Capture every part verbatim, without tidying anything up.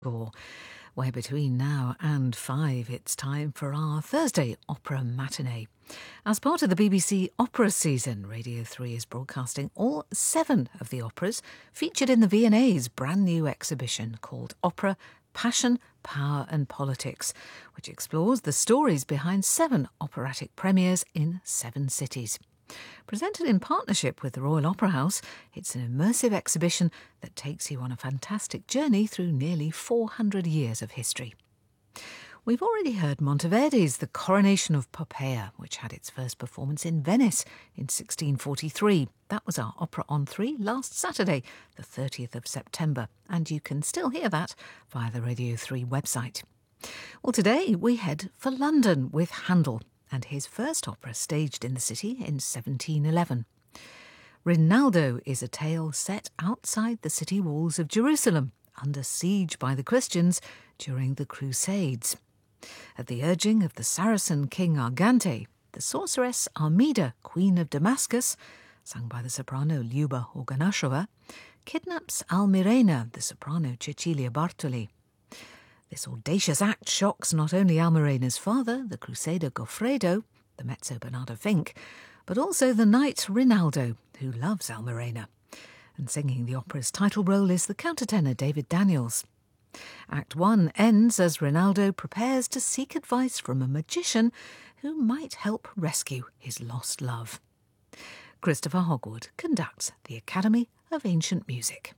Or where between now and five it's time for our Thursday opera matinee. As part of the B B C opera season, Radio three is broadcasting all seven of the operas featured in the V and A's brand new exhibition called Opera, Passion, Power and Politics, which explores the stories behind seven operatic premieres in seven cities. Presented in partnership with the Royal Opera House, it's an immersive exhibition that takes you on a fantastic journey through nearly four hundred years of history. We've already heard Monteverdi's The Coronation of Poppea, which had its first performance in Venice in sixteen forty-three. That was our Opera on three last Saturday, the thirtieth of September, and you can still hear that via the Radio three website. Well, today we head for London with Handel and his first opera staged in the city in seventeen eleven. Rinaldo is a tale set outside the city walls of Jerusalem, under siege by the Christians during the Crusades. At the urging of the Saracen king Argante, the sorceress Armida, queen of Damascus, sung by the soprano Lyuba Organashova, kidnaps Almirena, the soprano Cecilia Bartoli. This audacious act shocks not only Almirena's father, the crusader Goffredo, the mezzo Bernardo Fink, but also the knight Rinaldo, who loves Almirena. And singing the opera's title role is the countertenor David Daniels. Act one ends as Rinaldo prepares to seek advice from a magician who might help rescue his lost love. Christopher Hogwood conducts the Academy of Ancient Music.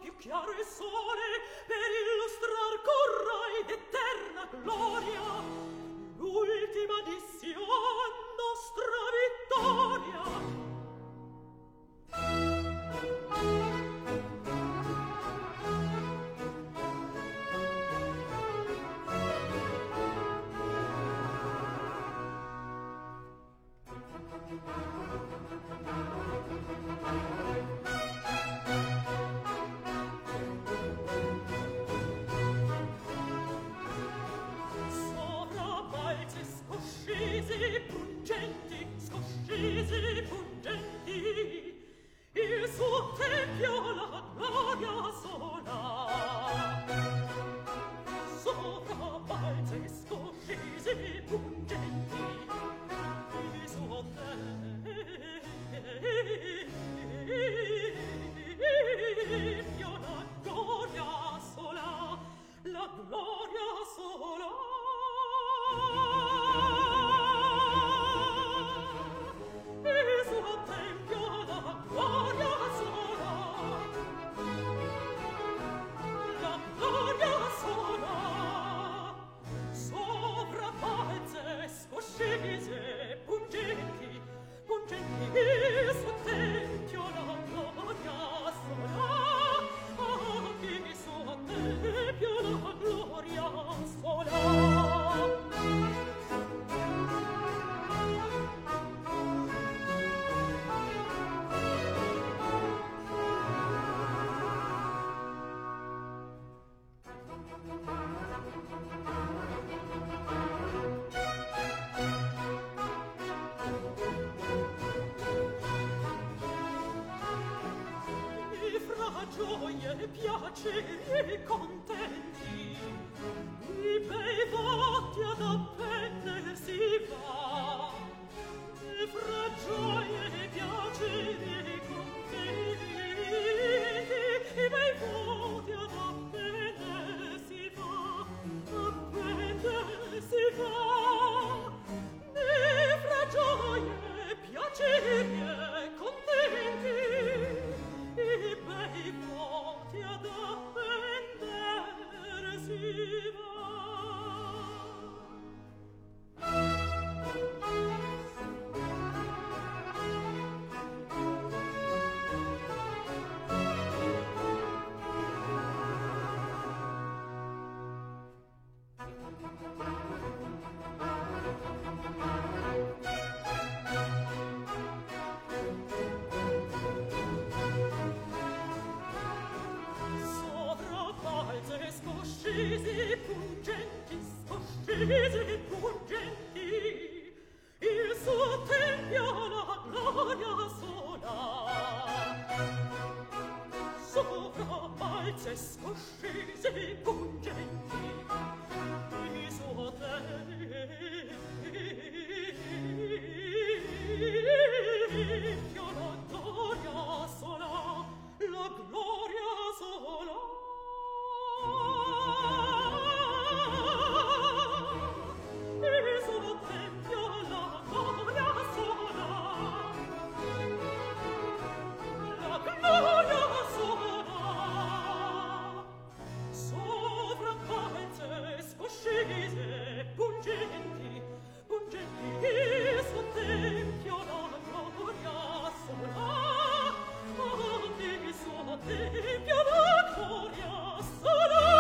più chiaro il sole per illustrar corrai d'eterna gloria l'ultima dission nostra vittoria. Pungenti, scoscesi, pungenti, il suo tempio la gloria sola. Sopra balze, scoscesi, pungenti, il suo tempio la gloria sola, la gloria sola. Scese, pungenti, pungenti, il suo tempio la gloria sola. Ah, il suo tempio la gloria sola. Gioie, piaceri, contenti, i bei voti ad appendere si va. E fra gioie, piaceri, contenti, i bei voti ad appendere si va, appendere si va. E fra gioie, piaceri e contenti, i bei voti ad appendere si va. Scoscesi, pungenti, scoscesi, pungenti, il suo tempio la gloria sola. Sopra balze, scoscesi, pungenti, il suo tempio la gloria sola, la gloria sola. Il suo tempio la gloria sola, la gloria sola. Sopra balze, scoscese, pungenti, pungenti, il suo tempio la gloria sola. Oh, il suo tempio la gloria sola.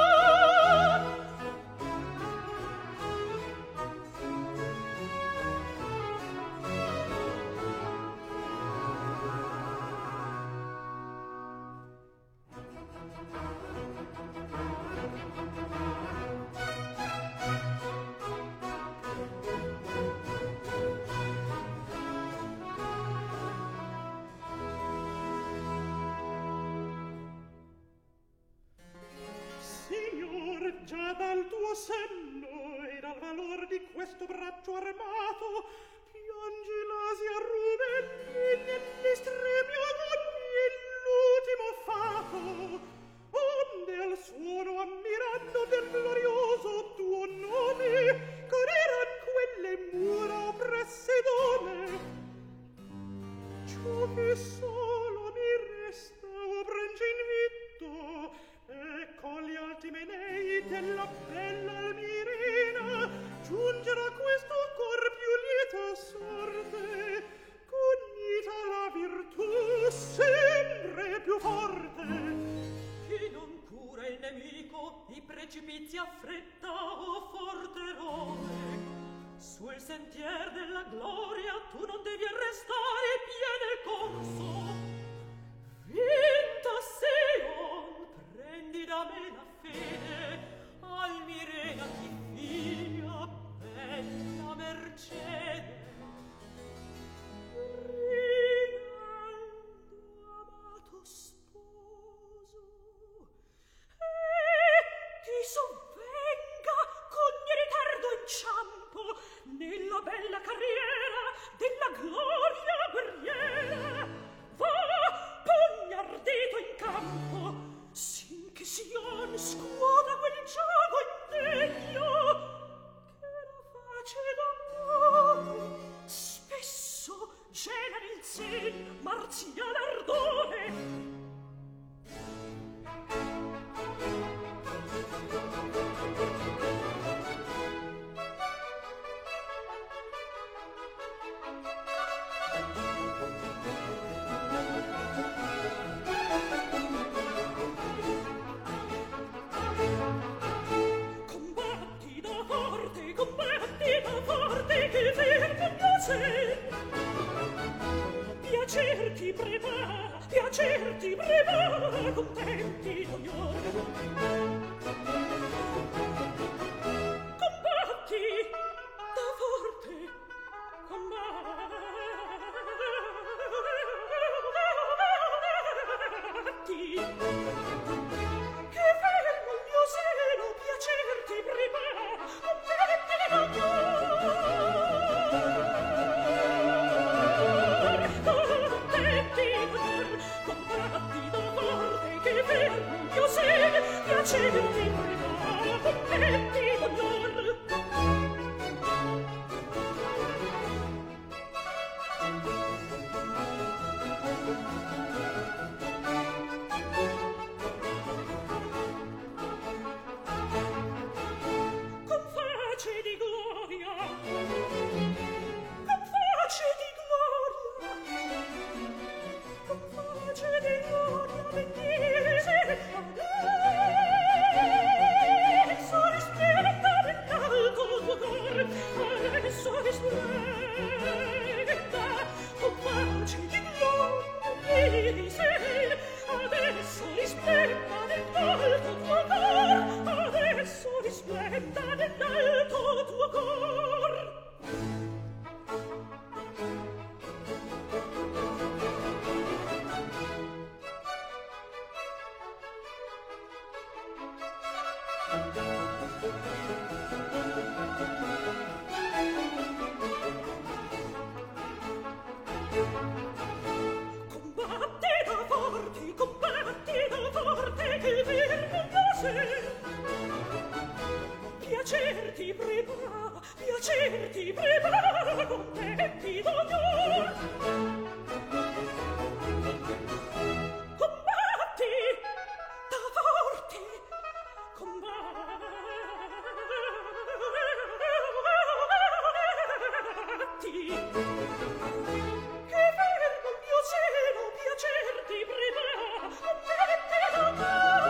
Già dal tuo senno e dal valor di questo braccio armato piangi l'Asia Rumeni nell'estremio agonia l'ultimo fato, onde al suono ammirando del glorioso tuo nome correran quelle mura oppresse donne. Ciò che solo mi resta, o branci invitto affretta o forte rode, sul sentier della gloria tu non devi arrestare piede corso. Vinta Sion, prendi da me la fede, al Mirena ti fia, bella Mercede. Rinaldo, amato sposo, e ti sovvenga c'ogni ritardo inciampo nella bella carriera della gloria guerriera. Va, pugno ardito in campo, sin che Sion scuoda quel gioco indegno che la face d'amore spesso gela nel sen marziale ardore. Combatti da forte, combatti da forte, che fermo mio sen. Piacer ti prepara, piacer ti prepara, contenti d'ognor. Combatti da forte, combatti, che fermo il mio seno, piacer ti prepara, contenti d'ognor. Combatti da forte, che fermo il mio seno, piacer ti prepara, contenti d'ognor. Con face di gloria, con face di gloria, con face di gloria, benedise adesso risplenda nell'alto tuo cor, adesso risplenda con face di gloria, benedise adesso risplenda nell'alto tuo cor, adesso risplenda nell'alto tuo cor. Combatti da forte, combatti da forte, che fermo mio sen. Piacer ti prepara, piacer ti prepara, contenti d'ognor. Combatti da forte, combatti, che fermo il mio seno, piacer ti prepara, contenti d'ognor.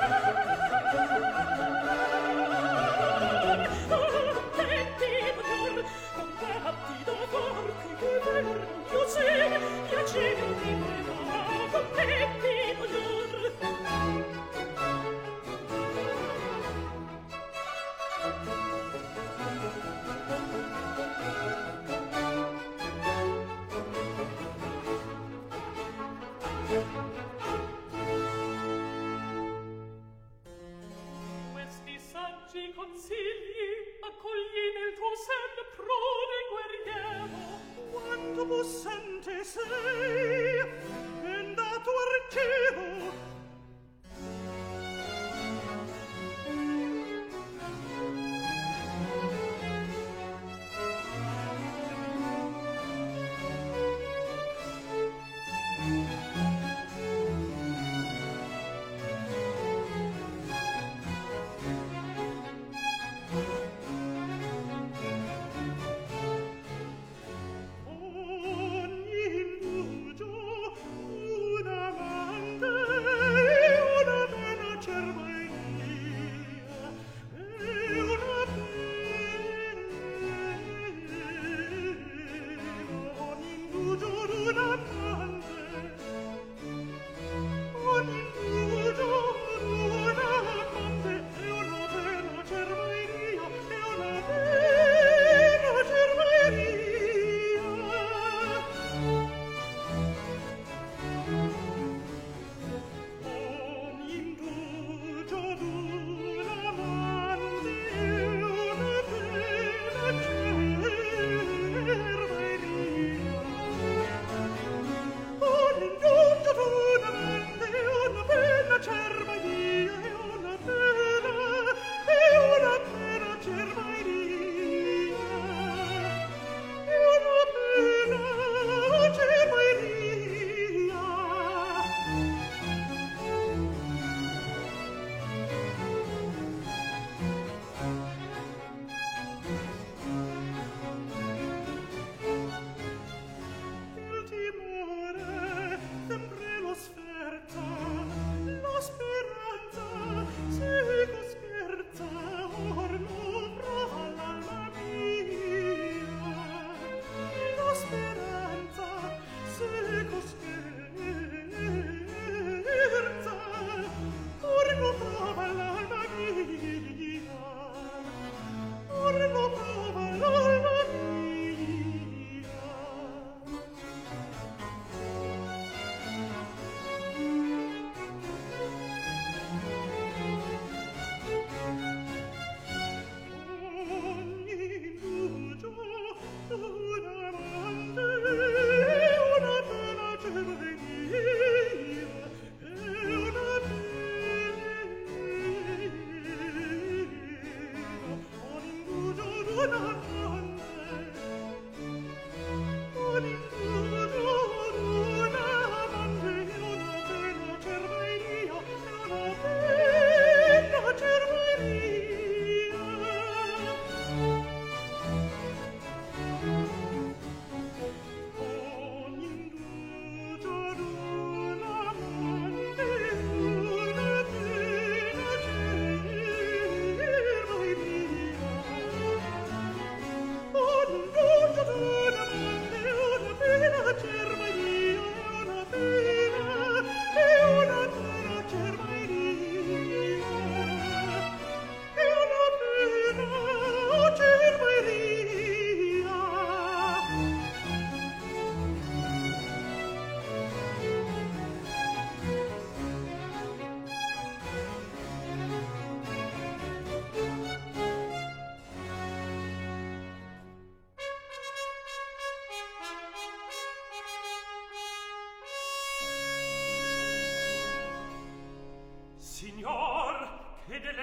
Contenti d'ognor, combatti da forte, che fermo il mio seno, piacer ti prepara, contenti d'ognor.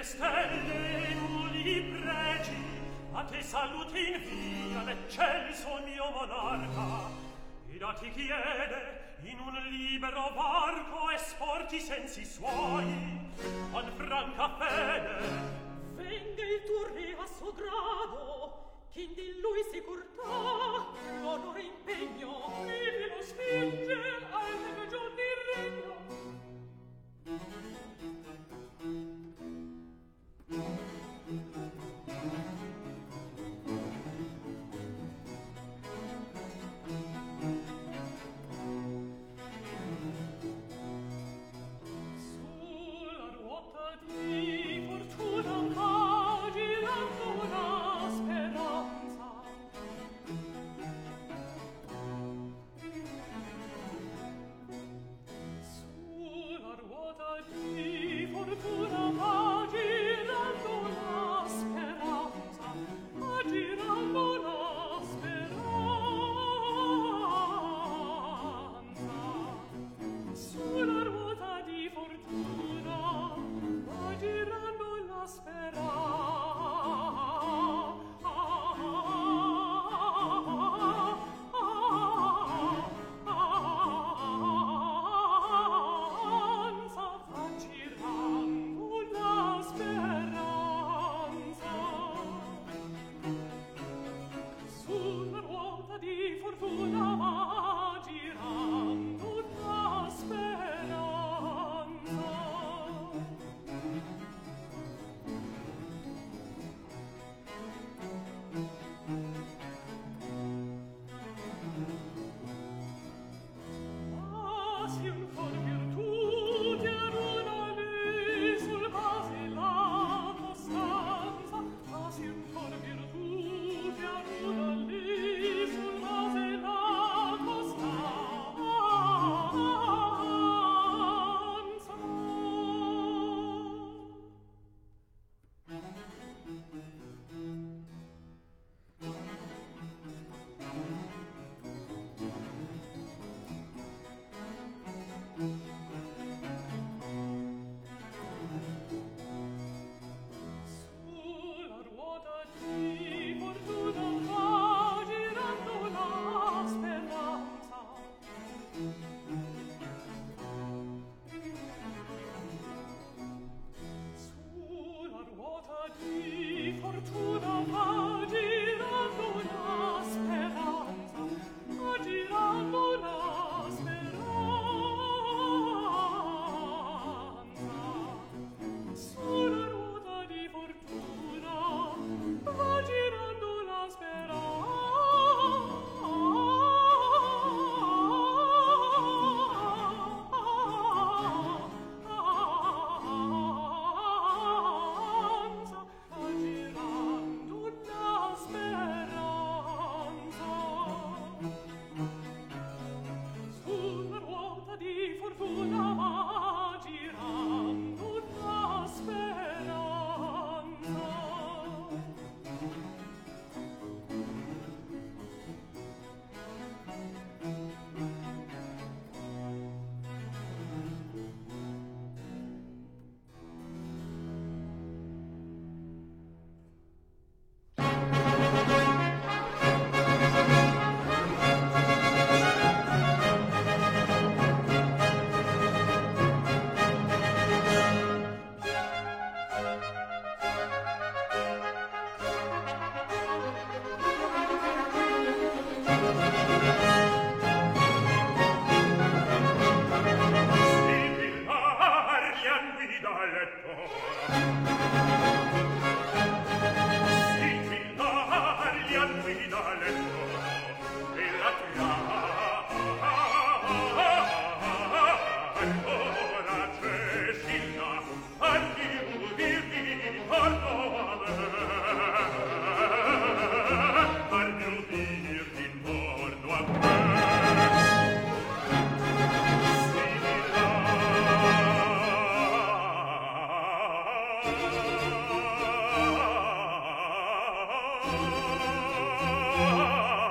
le stelle tu li pregi, a te saluti in via l'eccelso mio monarca, ed a ti chiede in un libero varco esporti i sensi suoi con franca fede. Venga il tuo re a suo grado, ch'indi in lui si curtà l'onore impegno, e lo spinge al ragion di regno. Sulla ruota di fortuna va girando la speranza. Sulla ruota di fortuna va girando la speranza, va girando la speranza. Sulla ruota di fortuna va girando la speranza. Va girando la speranza. Sulla ruota di fortuna va girando la speranza. Ah, si un po' di virtù ad una lì sul base la costanza. Ah, si un po' di virtù ad una lì sul base la costanza. Sulla ruota di fortuna va girando la speranza. Sulla ruota di fortuna va girando la speranza, va girando la speranza. Sulla ruota di fortuna va girando la speranza. Va girando la speranza. Sulla ruota di fortuna va girando la speranza. Ah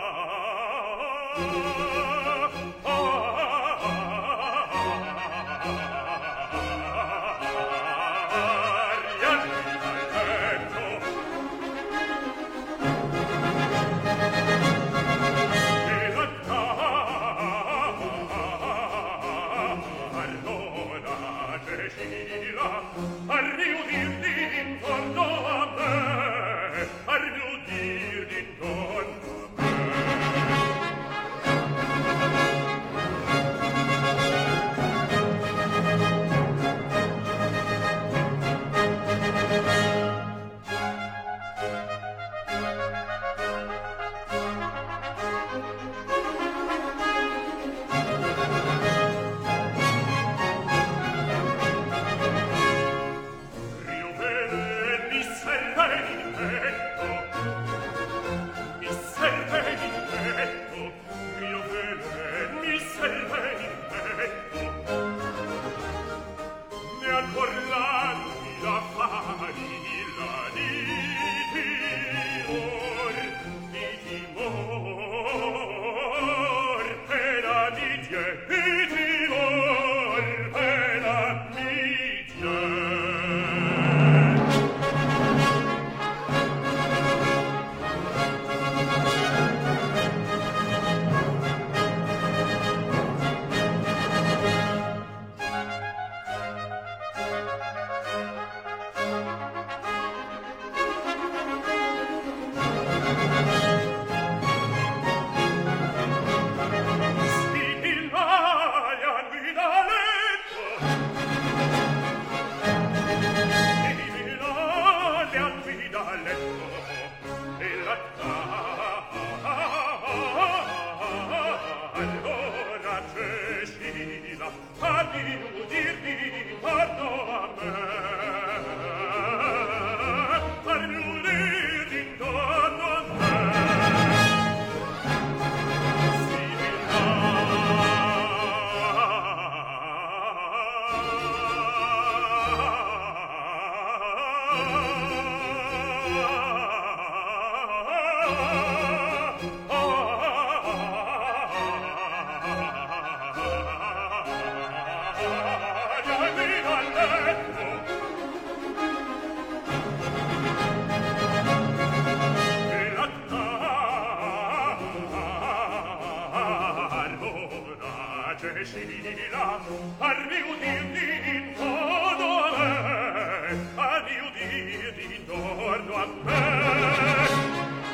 esci di là, farmi udirti intorno a me, farmi udirti intorno a me.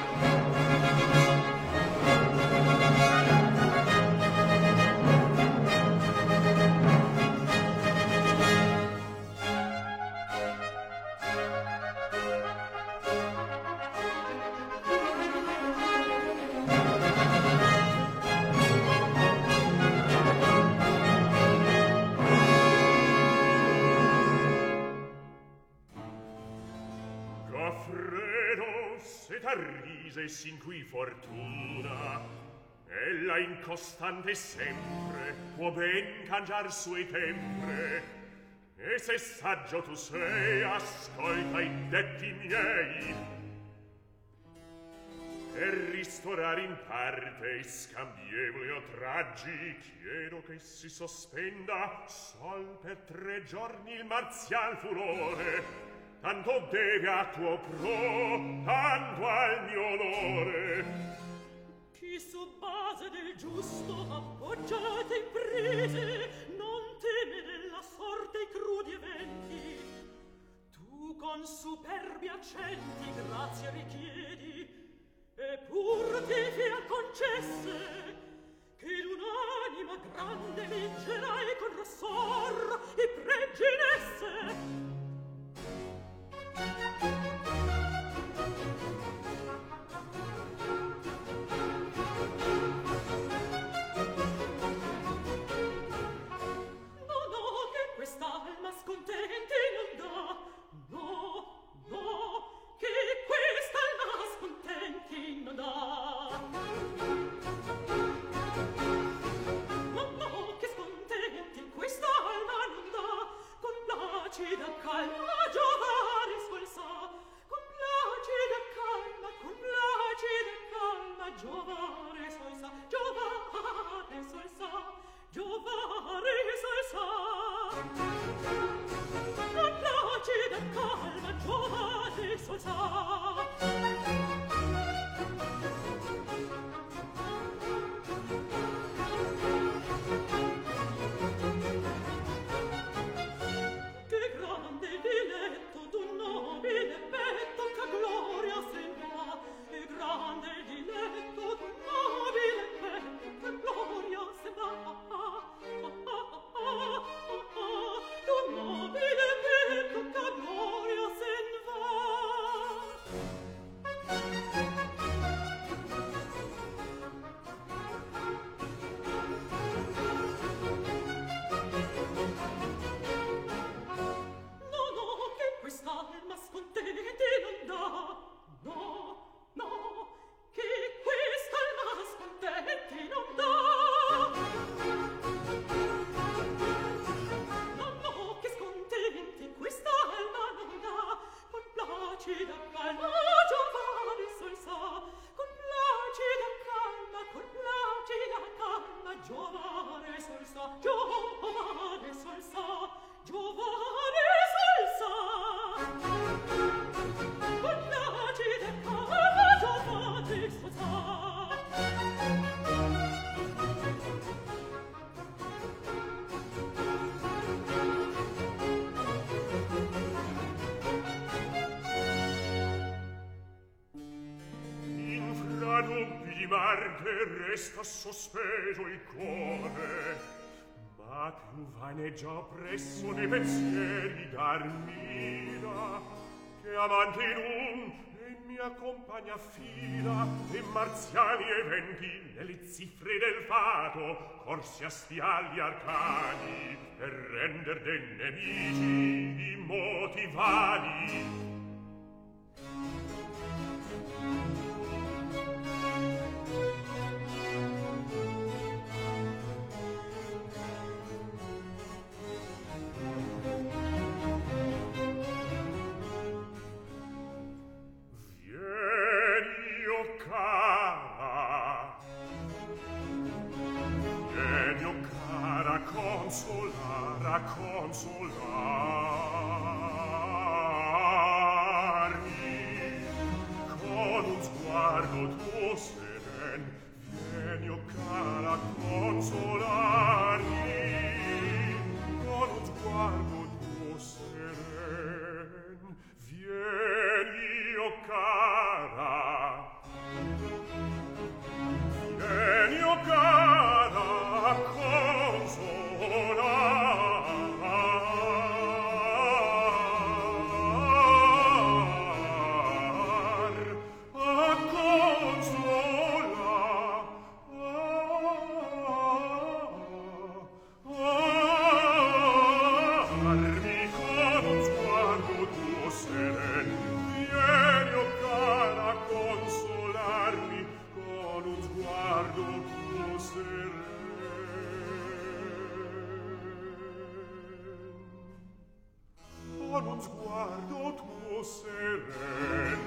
Rise sin qui fortuna, ella incostante sempre può ben cangiar sui tempre, e se saggio tu sei, ascolta i detti miei, per ristorare in parte i scambievoli oltraggi chiedo che si sospenda sol per tre giorni il marzial furore, tanto deve a tuo pro, tanto al mio onore. Chi su base del giusto appoggiate imprese non teme nella sorte i crudi eventi. Tu con superbi accenti grazie richiedi, e pur ti fia concesse che l'un'anima grande vincerai con rossor i pregi in esse. Quest'alma scontenti non dà, no, no, che quest'alma scontenti non dà. No, no, che scontenti quest'alma non dà, con placida calma giovare suol sa, con placida calma, con placida calma giovare suol sa, giovare suol sa, giovare suol sa. Con placida calma giovare suol sa. Che grande diletto d'un nobile petto che gloria se va, che grande diletto d'un nobile petto che gloria se va. D'un nobile petto che gloria se no, no, che quest'alma scontenti non dà, no, no, che quest'alma scontenti non dà. Placida calma giovare suol sa, con placida calma, con placida calma giovare suol sa, giovare suol sa, giovare suol sa. Con placida calma giovare suol sa. Dubbi di Marte resta sospeso il cuore, ma più vaneggia presso nei pensieri d'Armida, che amante in un e mi accompagna a fila e marziali eventi nelle cifre del fato corsi a spiagli arcani per render dei nemici i moti vani. Consolar, consolarmi con un sguardo tuo seren, vieni o cara a consolarmi. tuo seren. Con un sguardo tuo seren.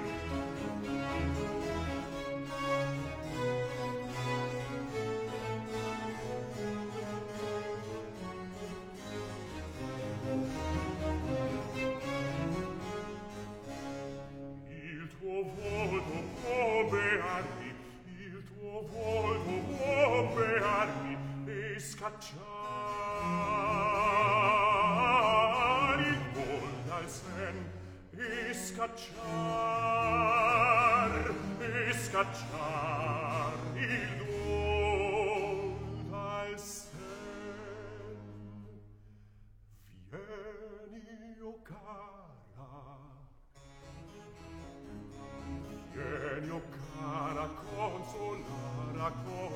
Il tuo volto può bearmi, il tuo volto può bearmi e scacciar il vol dal sen, e scacciar, e scacciar il vol dal sen. Vieni, o cara, vieni, o cara, consolar, a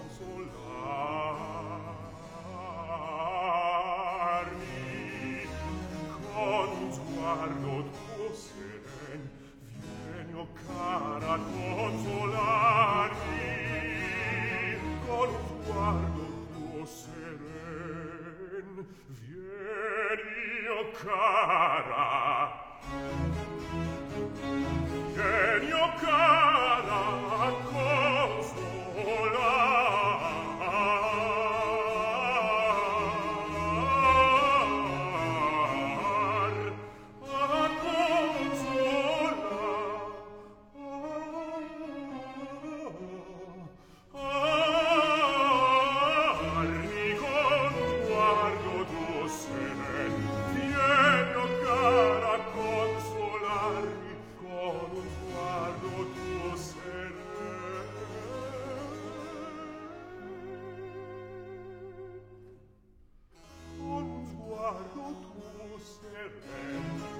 consolarmi con un sguardo tuo seren. Vieni, o cara, a consolarmi con un sguardo tuo seren. Vieni, o cara, vieni, o cara, a consolar, a consolar, armi con sguardo tuo seren. Vieni, o cara, a consolarmi con un sguardo tuo seren. Con un sguardo tuo seren.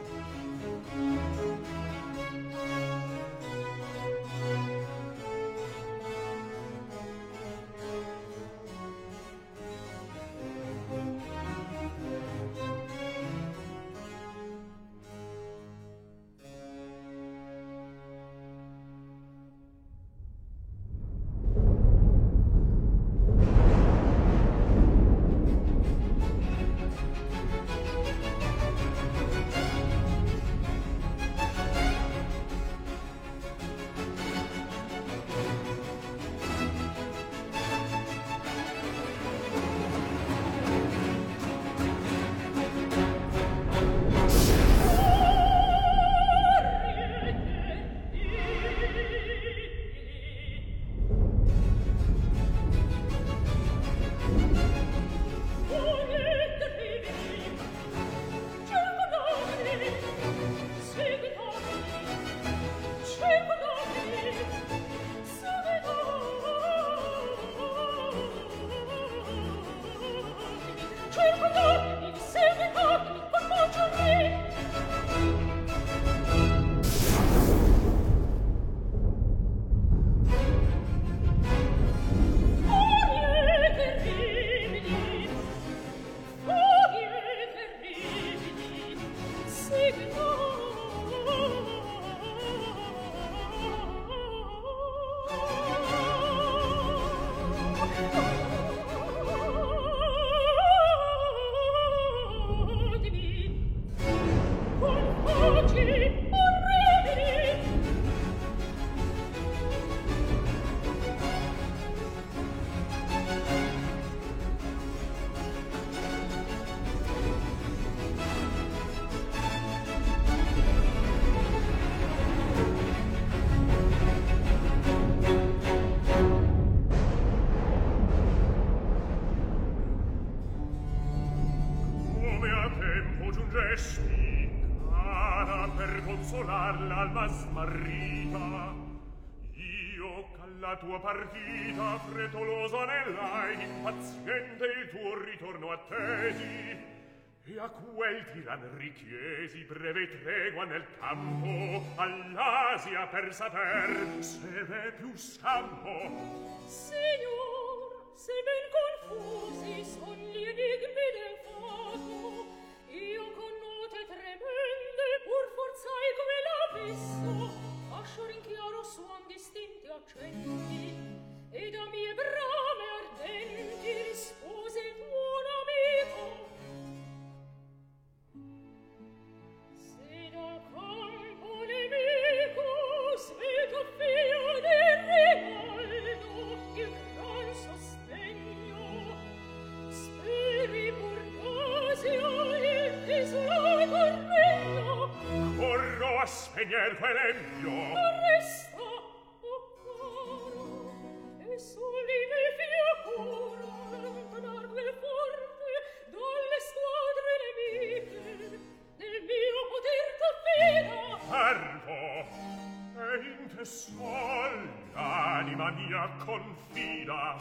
L'alma smarrita, io c'alla tua partita frettolosa nell'ai, impaziente il tuo ritorno attesi, e a quel tiran richiesi breve tregua nel campo all'Asia per saper se v'è più scampo. Signor, se ben confusi son gli enigmi del fato, io con note tremende pur forzai come l'abisso, lasciar in chiaro suon distinti accenti, ed a mie brave a spegner quell'empio. Resta, oh caro, e soli nel fiacoro allontanar quel forte dalle squadre nemiche nel mio poter t'affida. Fermo, e in te sol l'anima mia confida.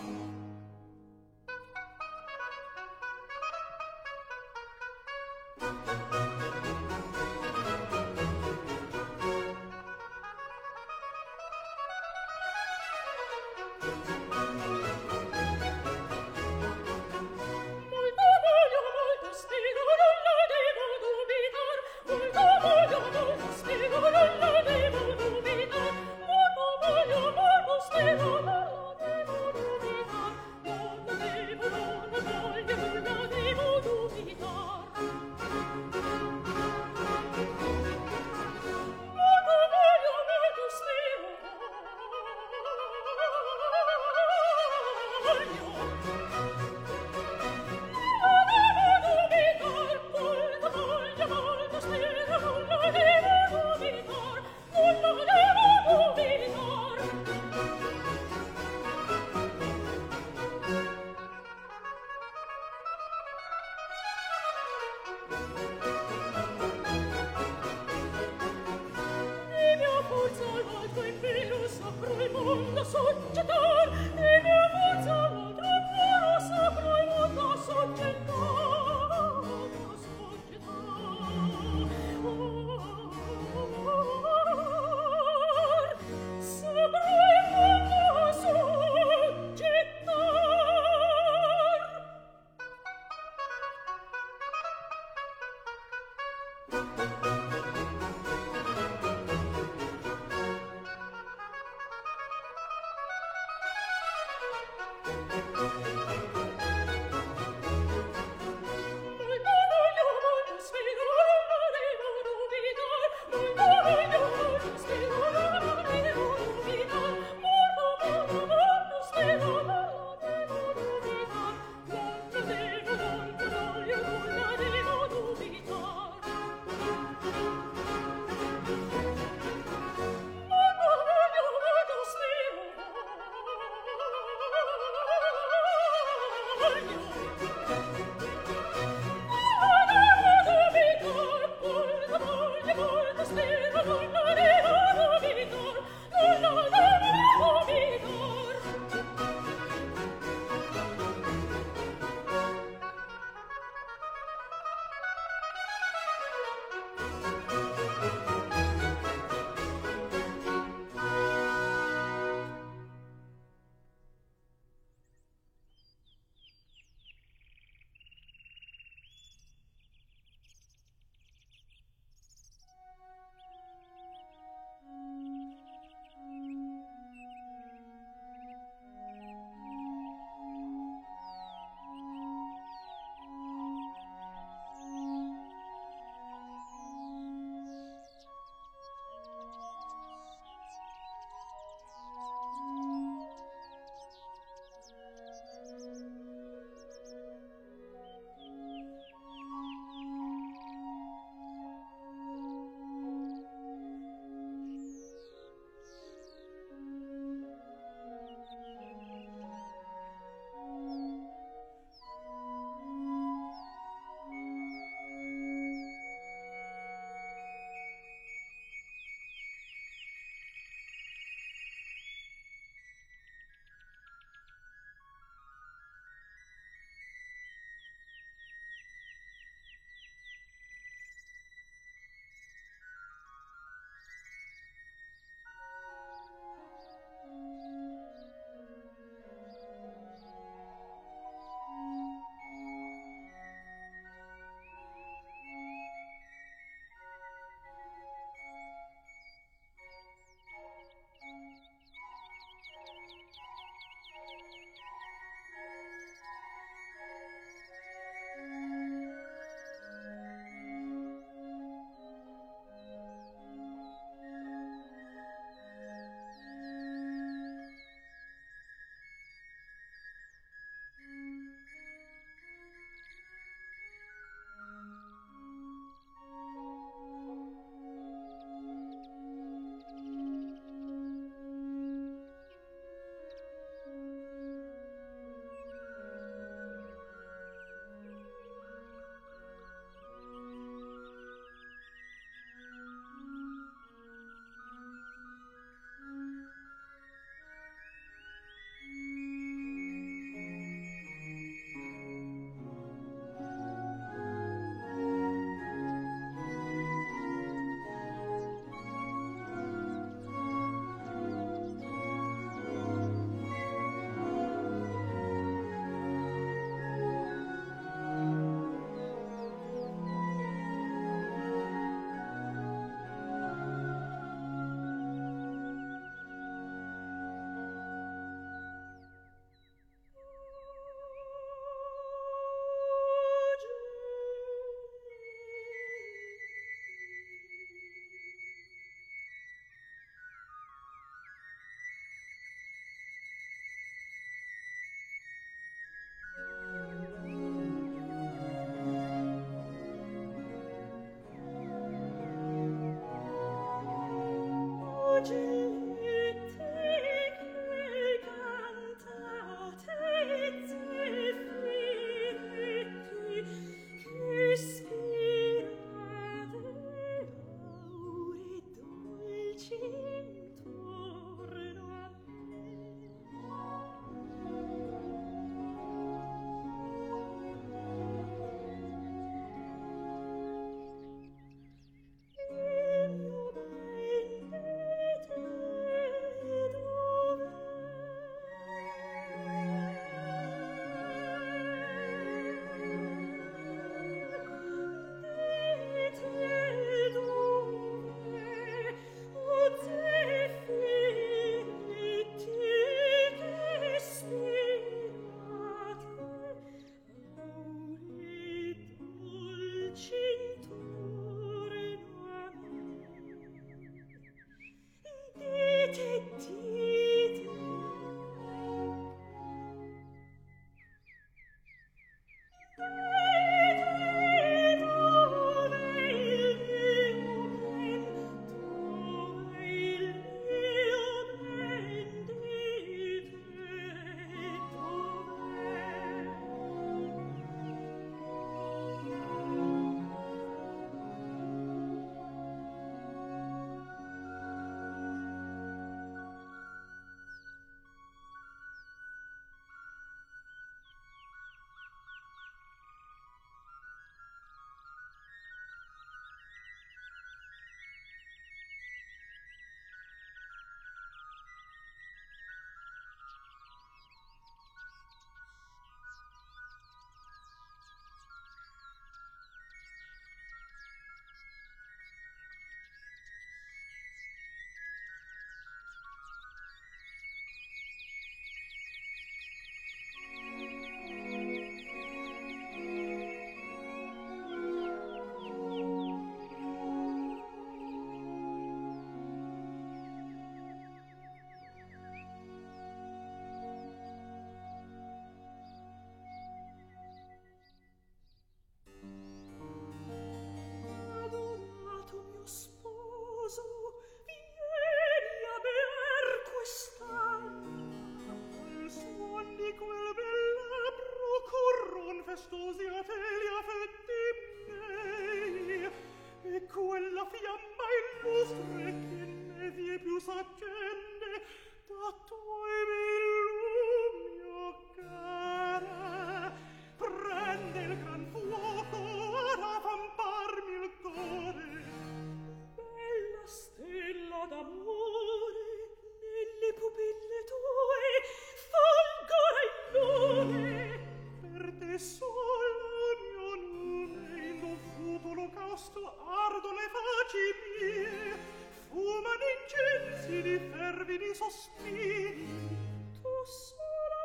festosi ateli affetti miei, e quella fiamma illustre che ne vie più s'accende da tuoi illumi, o cara, prende il gran fuoco ad avamparmi il cuore. Bella stella d'amore, nelle pupille tue folgora il lume. Per te sola, mio nome, in un futo olocausto ardo le faci mie, fumano incensi di fervidi sospiri. Tu sola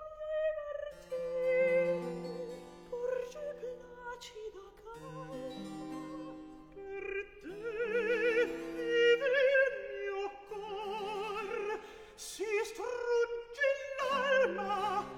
miei martiri, porge placida calma. Per te vive il mio cor, si strugge l'alma.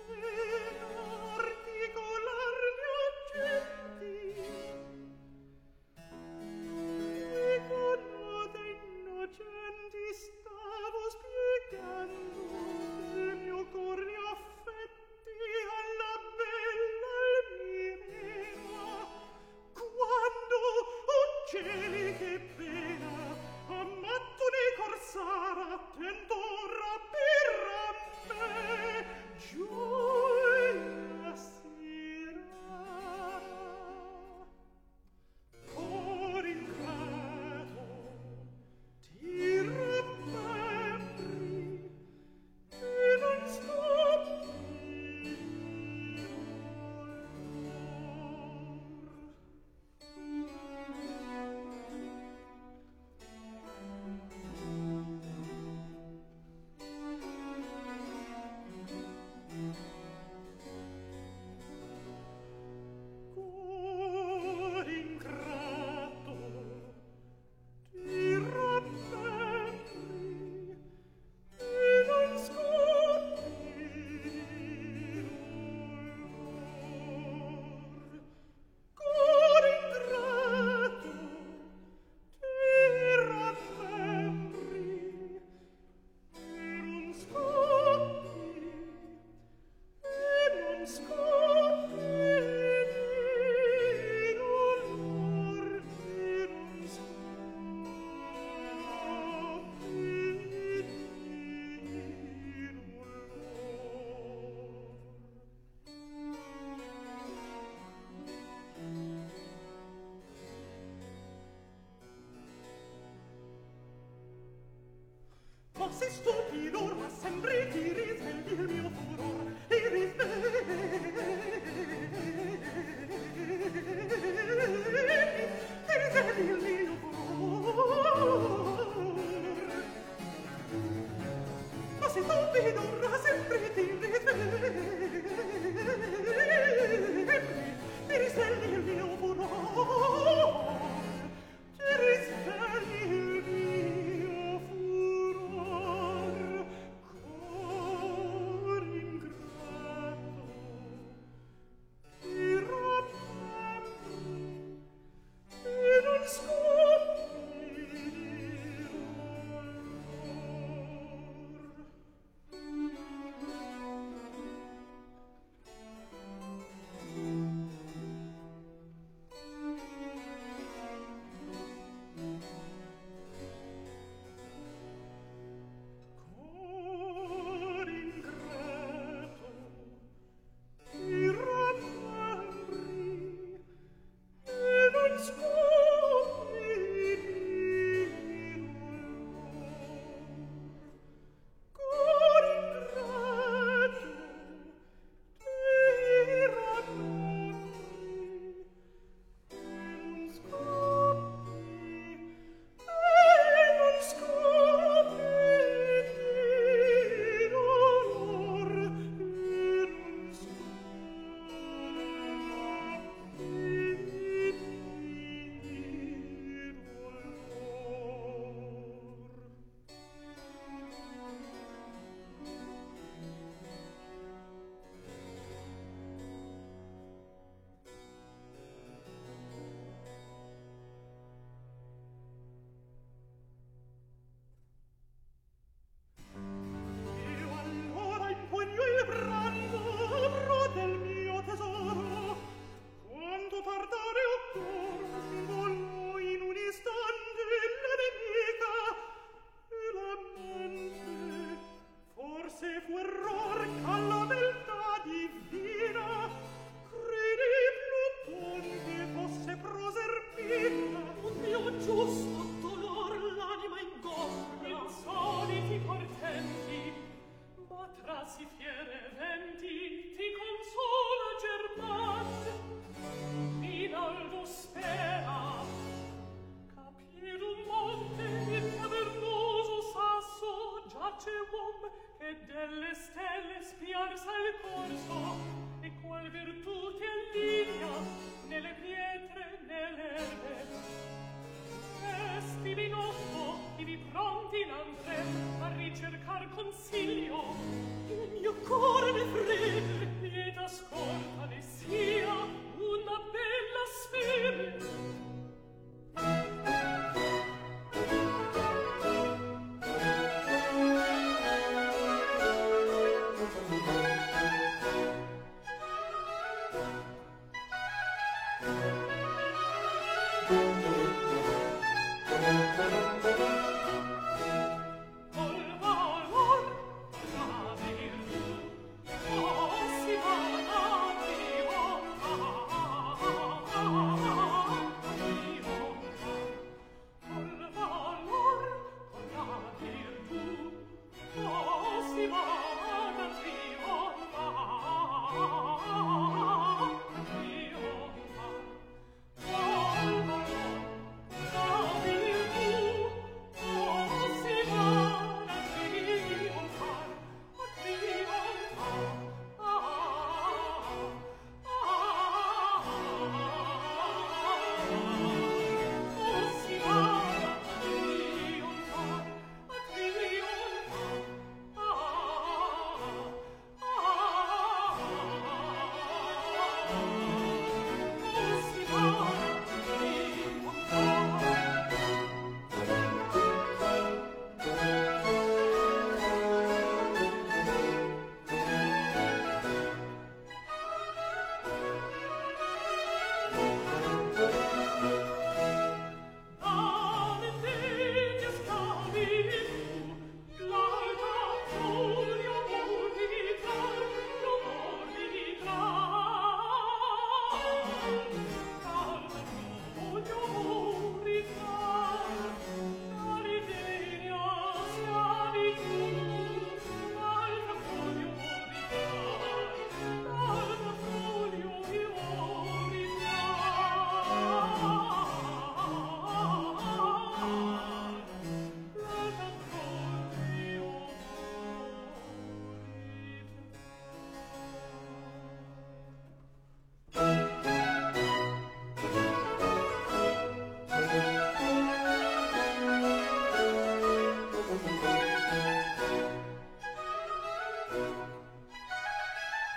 Ma sei stupido, ma sempre ti risvegli il mio furor, ti risvegli, ti risvegli il mio furor. Ma sei stupido, ma sempre ti risvegli, ti risvegli il mio furor, ti risvegli il mio furor.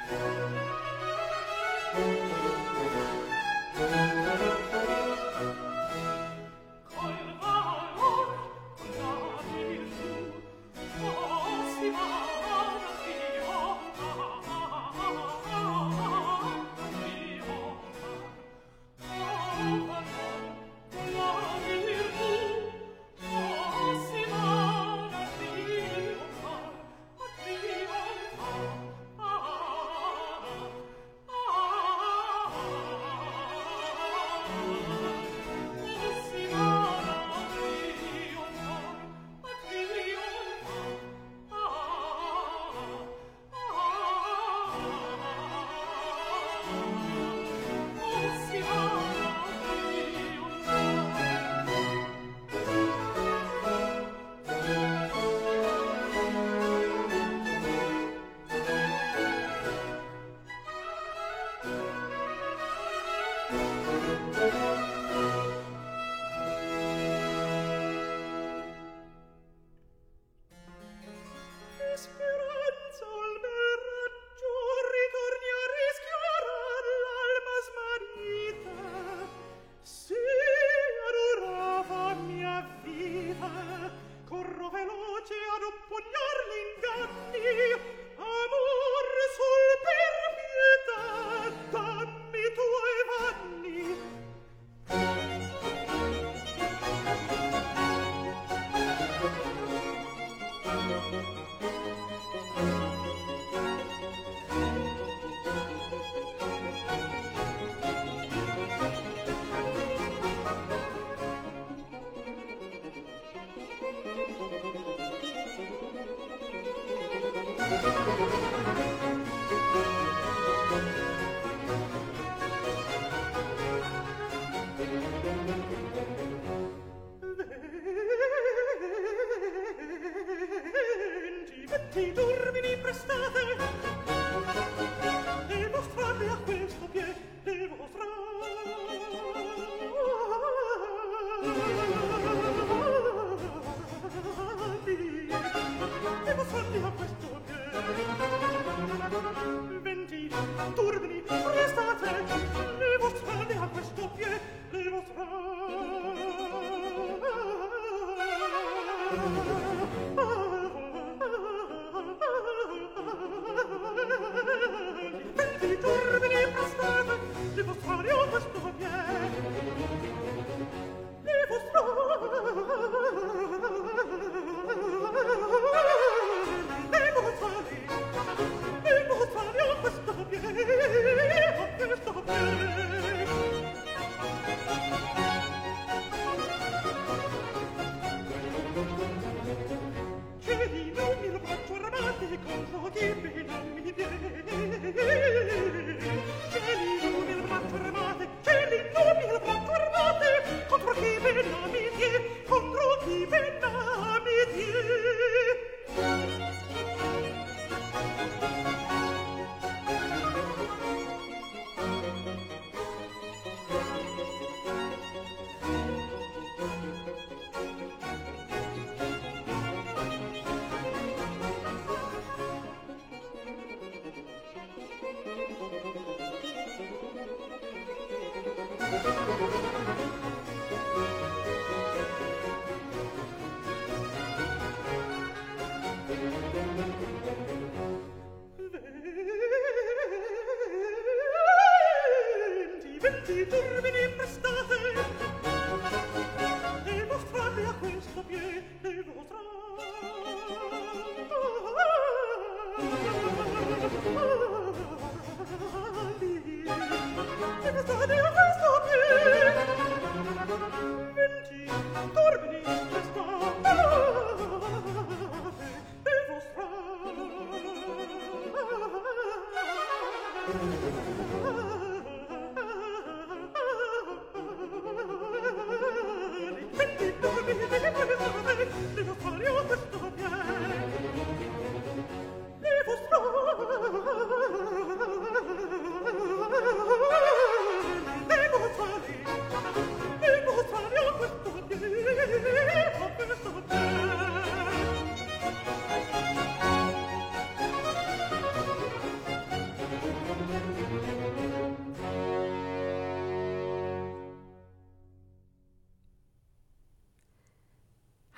Ti dormini prestate e mostrarmi a questo piede vostra e mostrarmi a questo piede venti dormini prestate e mostrarmi a questo piede vostra Venti dormini prestate e mostrarmi a questo piede vostra e mostrarmi a questo piede venti dormini prestate e vostra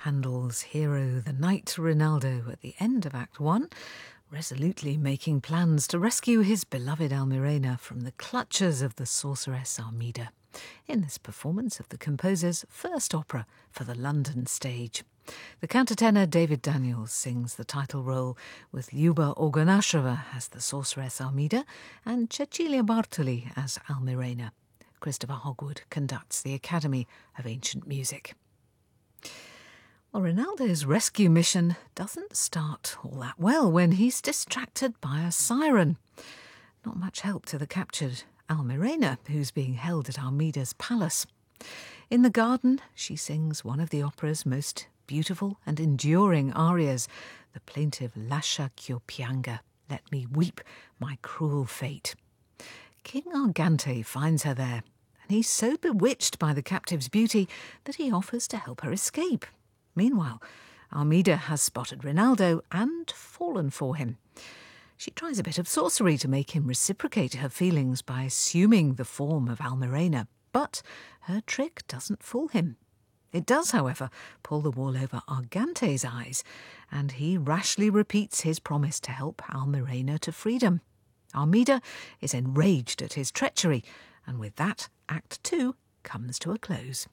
Handel's hero, the knight Rinaldo, at the end of Act One, resolutely making plans to rescue his beloved Almirena from the clutches of the sorceress Armida, in this performance of the composer's first opera for the London stage. The countertenor David Daniels sings the title role, with Lyuba Organasheva as the sorceress Armida and Cecilia Bartoli as Almirena. Christopher Hogwood conducts the Academy of Ancient Music. Well, Rinaldo's rescue mission doesn't start all that well when he's distracted by a siren. Not much help to the captured Almirena, who's being held at Armida's palace. In the garden, she sings one of the opera's most beautiful and enduring arias, the plaintive Lascia ch'io pianga, Let Me Weep, My Cruel Fate. King Argante finds her there, and he's so bewitched by the captive's beauty that he offers to help her escape. Meanwhile, Armida has spotted Rinaldo and fallen for him. She tries a bit of sorcery to make him reciprocate her feelings by assuming the form of Almirena, but her trick doesn't fool him. It does, however, pull the wool over Argante's eyes, and he rashly repeats his promise to help Almirena to freedom. Armida is enraged at his treachery, and with that, Act Two comes to a close.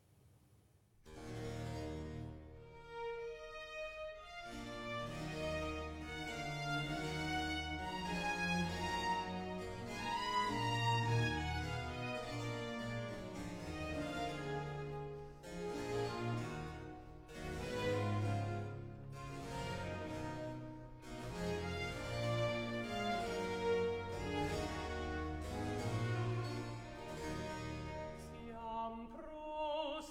Siam pros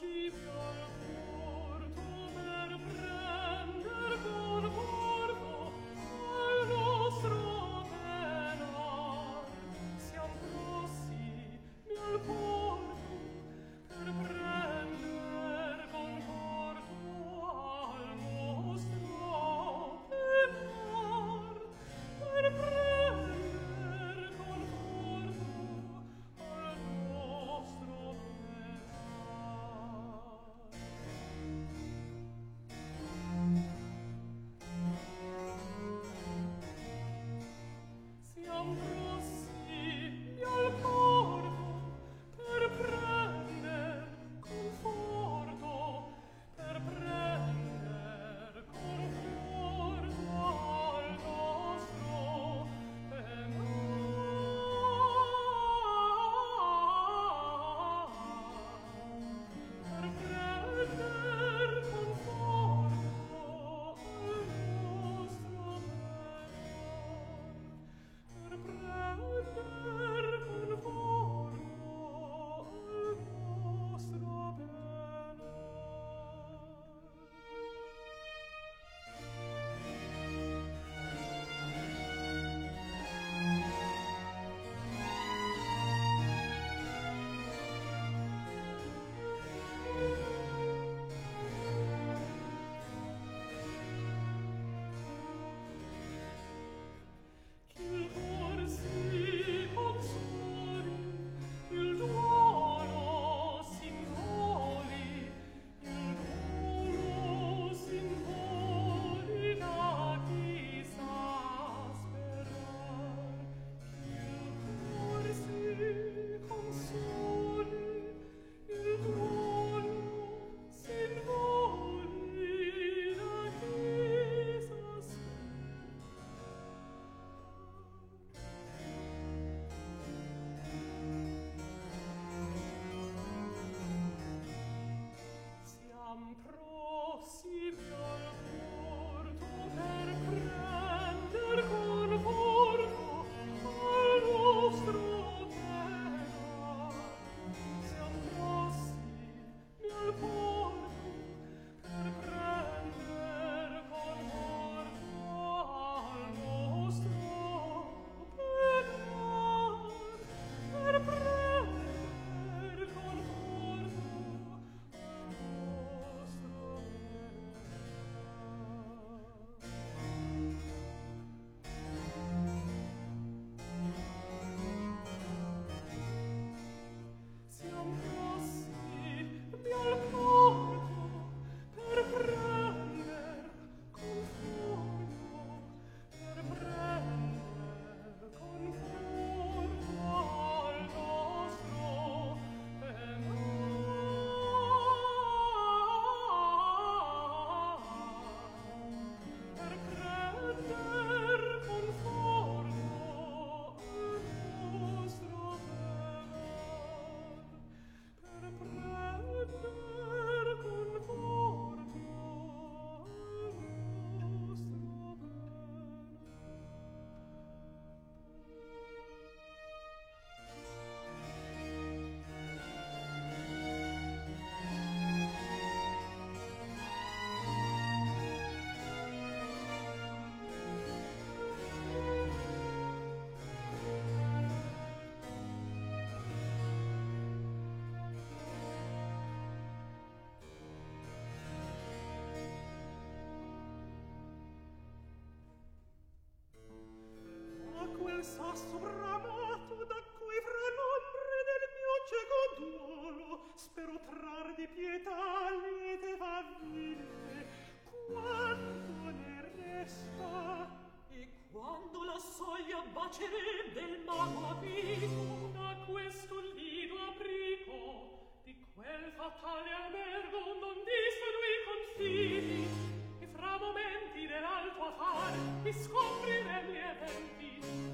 dovessero trar di pietà liete faville, quanto ne resta? E quando la soglia bacerè del mago amico, da questo lido aprico, di quel fatale albergo non distono i confini, e fra momenti dell'alto affare mi scoprirei gli eventi.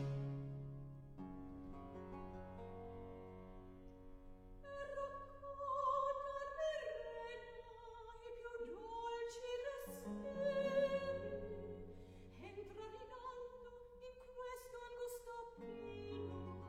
Entra rinaldo in questo angusto appino,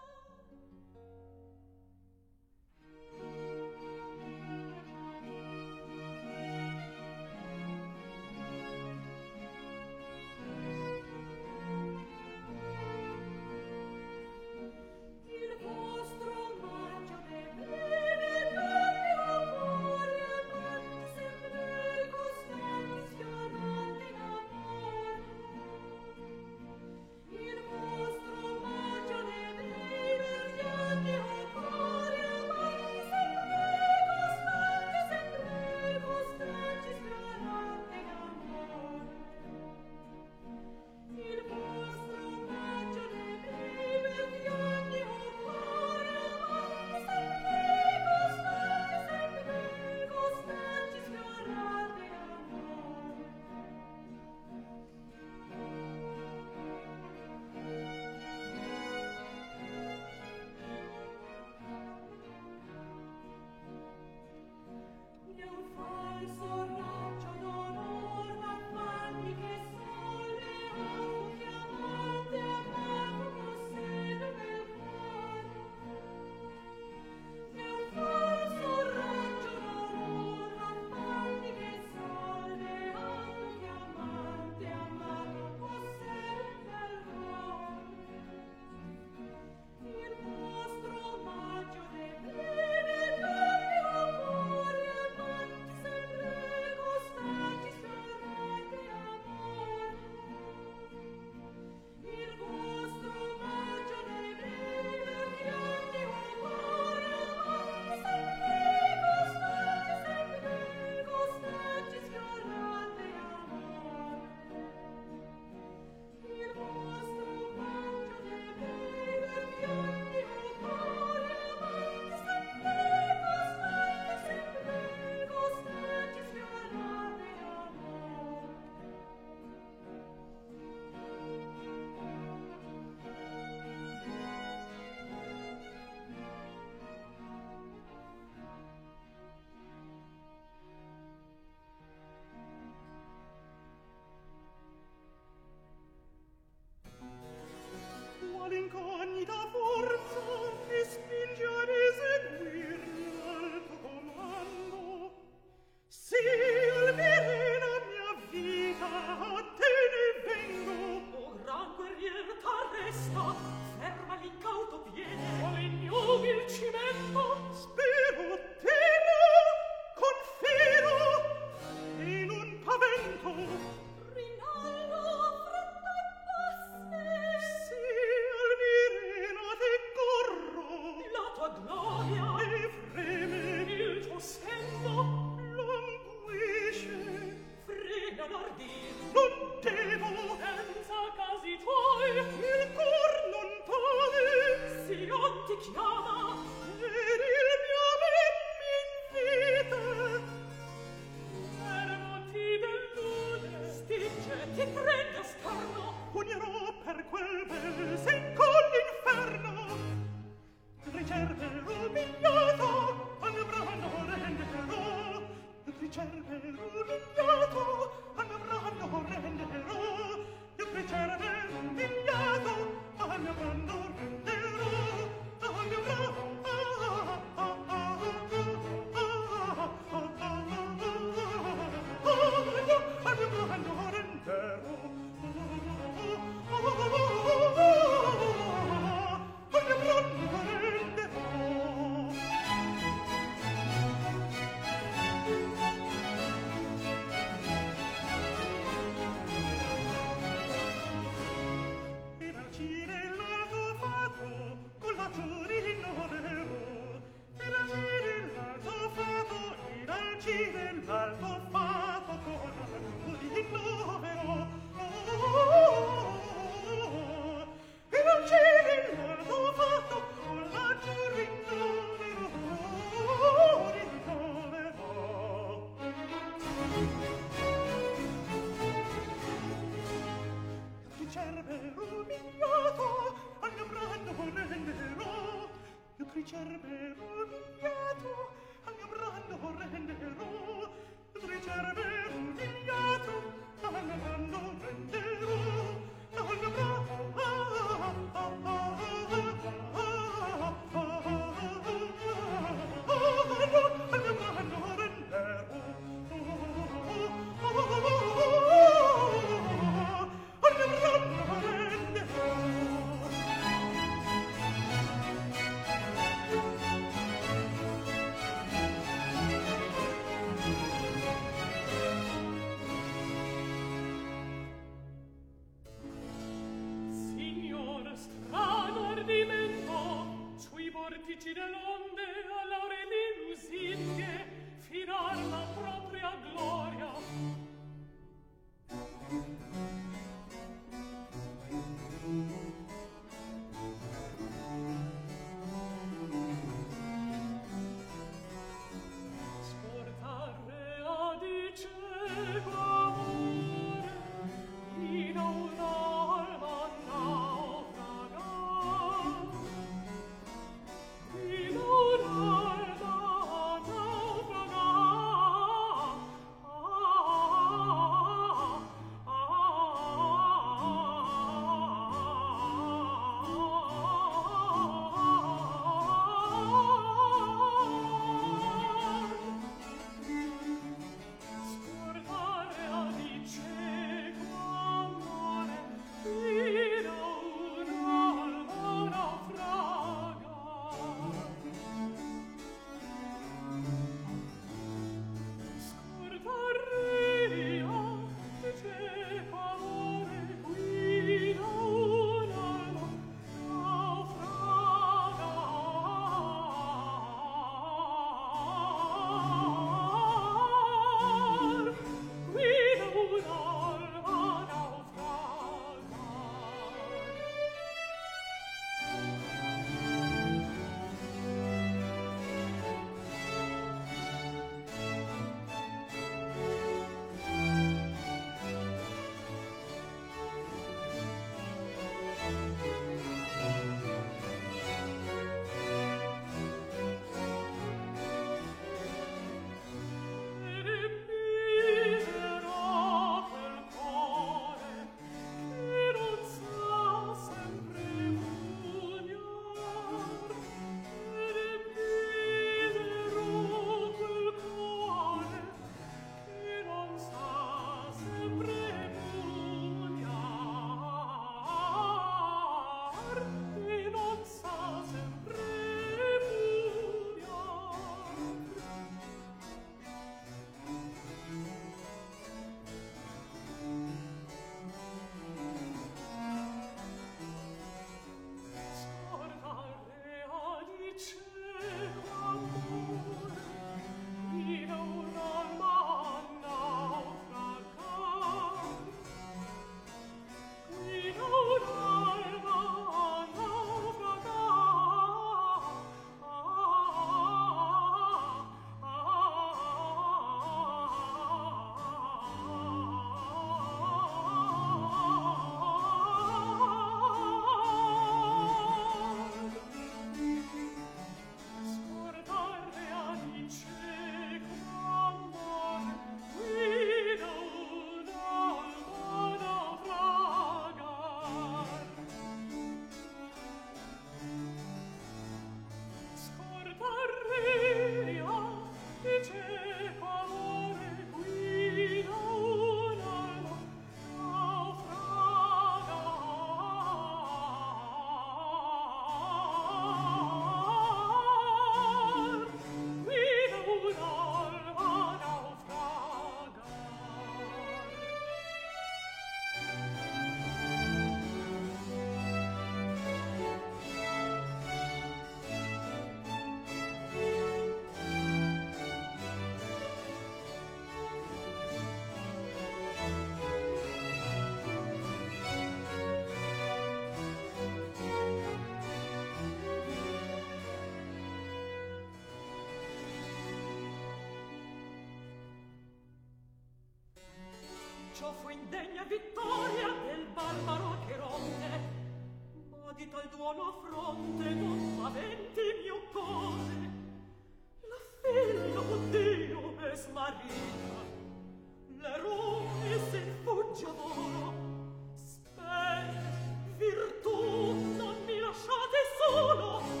ciò fu indegna vittoria del barbaro Acheronte, ma di tal duono fronte non paventi mio core. La figlia Dio es Maria, l'eroe se fuggia volo. Spere, virtù, non mi lasciate solo.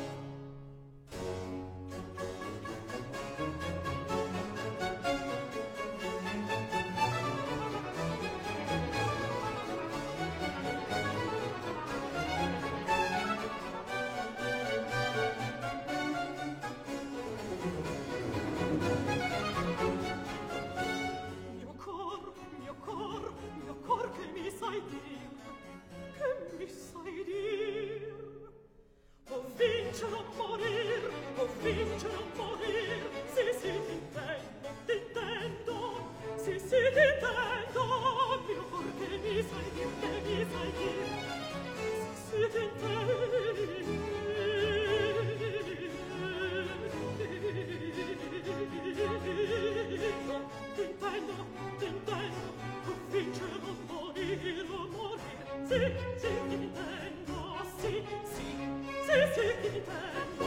Vincere o morir, o vincere o morir, sì, sì, t'intendo, t'intendo, sì, sì, t'intendo, mio cor che mi sai dir, che mi sai dir, sì, sì, t'intendo, t'intendo, t'intendo, o vincere o morir, o morir, sì, sì, t'intendo, sì, sì, sì, sì, t'intendo.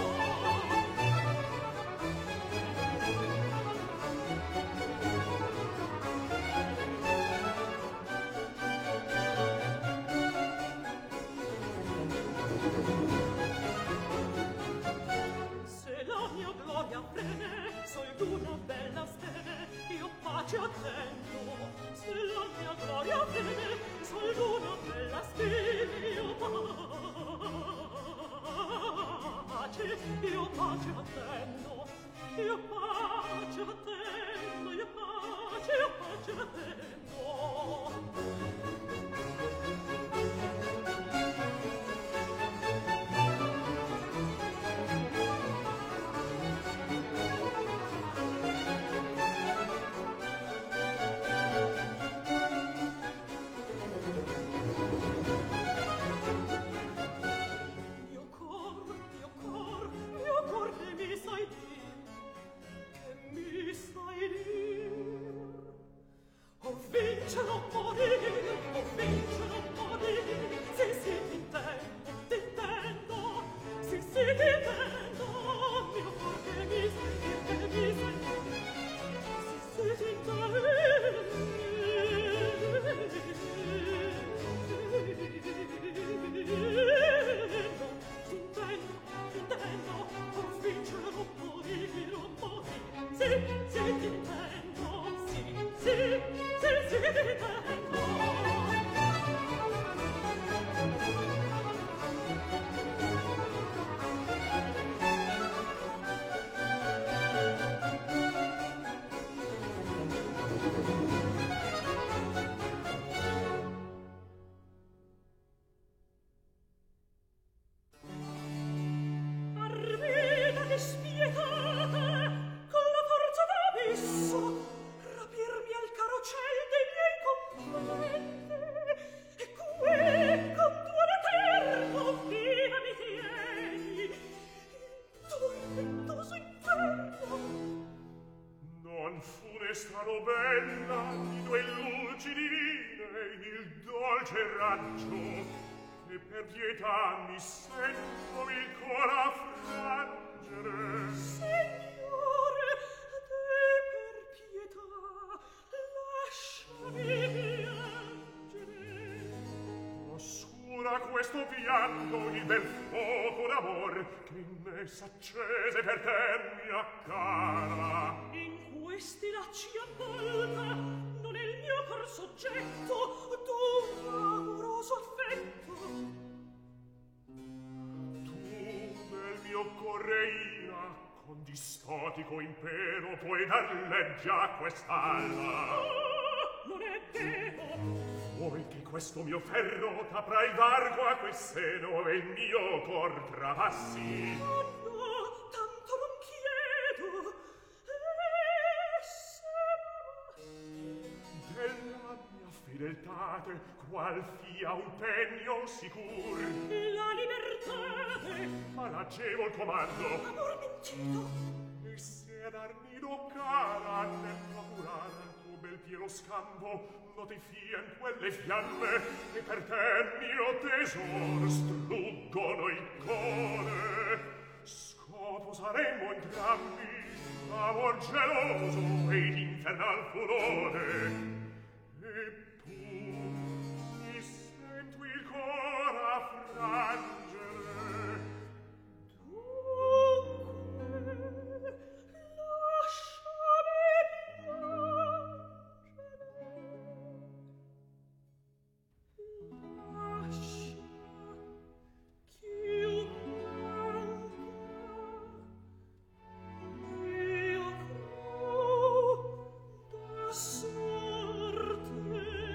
Se la mia gloria preme, sol d'una bella stene, io pace attendo. Se la mia gloria preme, sol d'una bella stene, io pace, io pace attendo, io pace attendo, io pace, io pace attendo. Vincere o morire, o vincere o morire, sì, sì, t'intendo, t'intendo, sì, sì, t'intendo, mio cor che mi sai dir, che mi sai dir, sì, sì, t'intendo, t'intendo, t'intendo, o vincere o morire, o morire, sì, sì, t'intendo, sì, sì, sì, sì, t'intendo. Armida dispietate, con la forza d'abisso, rapirmi al caro ciel dei miei componenti, e qui con duolo eterno via mi tieni, in tormentoso inferno. Non funestano bella di due luci divine il dolce raggio, e per pietà mi sento il cor affrangere. Signore, te per pietà lasciami piangere. Oscura questo pianto il bel fuoco d'amor che in me s'accese per te, mia cara. In questi lacci avvolta non è il mio cor soggetto d'un amoroso affetto. Tu nel mio correina con dispotico impero puoi dar legge a quest'alma. Oh, non è vero. Vuoi che questo mio ferro t'apra il varco a quel seno e il mio cor travassi? Oh no, tanto non chiedo. E se della mia fedeltate qual fia un pegno sicur, la libertate, ma l'agevol comando, amor mentito, e se a dar nido cara nel paurare al tuo bel pieno buscando, note fien quelle fiamme, e per te mio tesor struggono il core. Scopo saremo entrambi, amor geloso ed infernal furore. Eppur mi sento il cor affrangere. Dunque, lasciami piangere. Lascia ch'io pianga, mio cor da sorte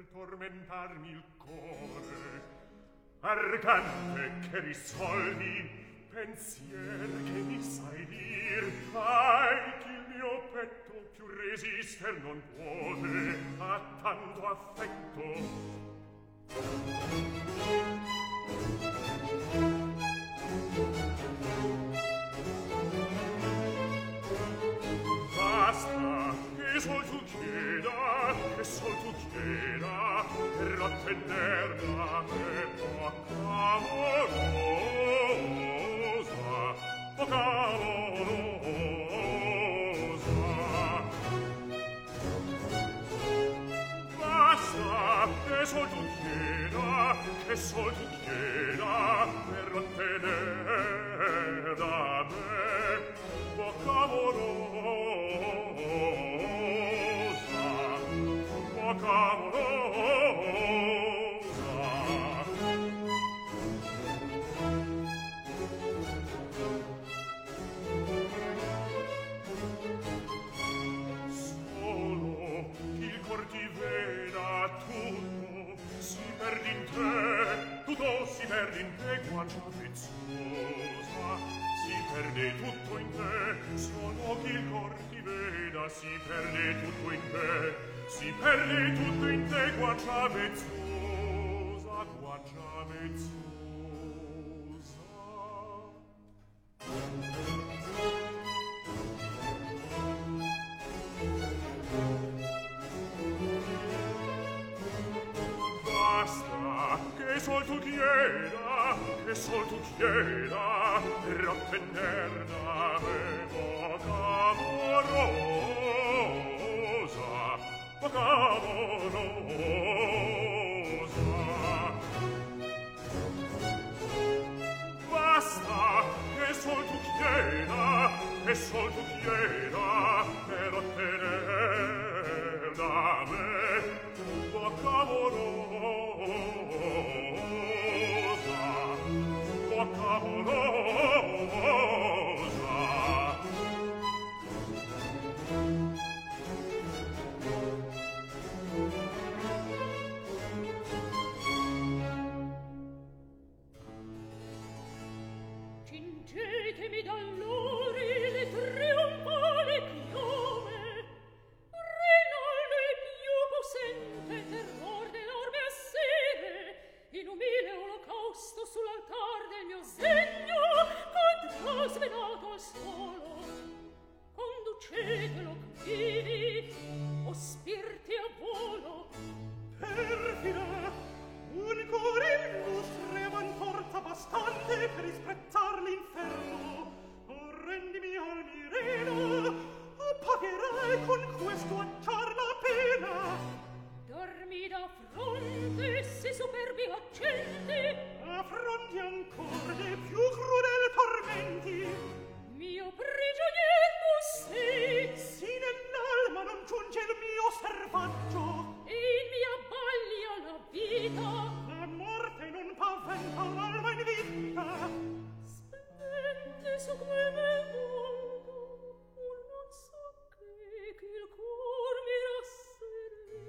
tormentarmi il core. Argante che risolvi pensier che mi sai dir, ai che il mio petto più resister non puote a tanto affetto. Basta, che sol tu chieda, che sol tu chieda, per attenderla e poca amorosa, poca amorosa. Basta, che sol tu chieda, che sol tu chieda, per ottenere da me poca amorosa, poca amorosa. Solo il cor ti veda tutto, si perdi in te, tutto si perde in te, guancia preziosa, si perde tutto in te, solo che il cor ti veda, si perde tutto in te, si perde tutto in te, guancia preziosa, guancia preziosa. Basta, che sol tu chieda, che sol tu chieda, per ottener da me poca amorosa, poca amorosa. Basta, che sol tu chieda, che sol tu chieda, per ottener da me poca amorosa, poca amorosa. Cingetemi d'allori le trionfali chiome, Rinaldo il più possente terror dell'orbe assire, in umile olocausto sull'altar del mio segno, contra svenato al suolo. Conducetelo, cammini, o spirti a volo. Perfida, un cuore illustre avan forza bastante per isprezzar l'inferno. Rendimi al mirena, pagherai con questo acciar la pena. Dormi da fronte, se superbi accenti, Affronti ancor de più crudel tormenti. mio prigionier tu sei, Sì nell'alma non giunge il mio servaggio, e in mia baglia la vita. la morte non paventa l'alma in vita. Splende su quel volto, un non so che, che il cor mi rasserea.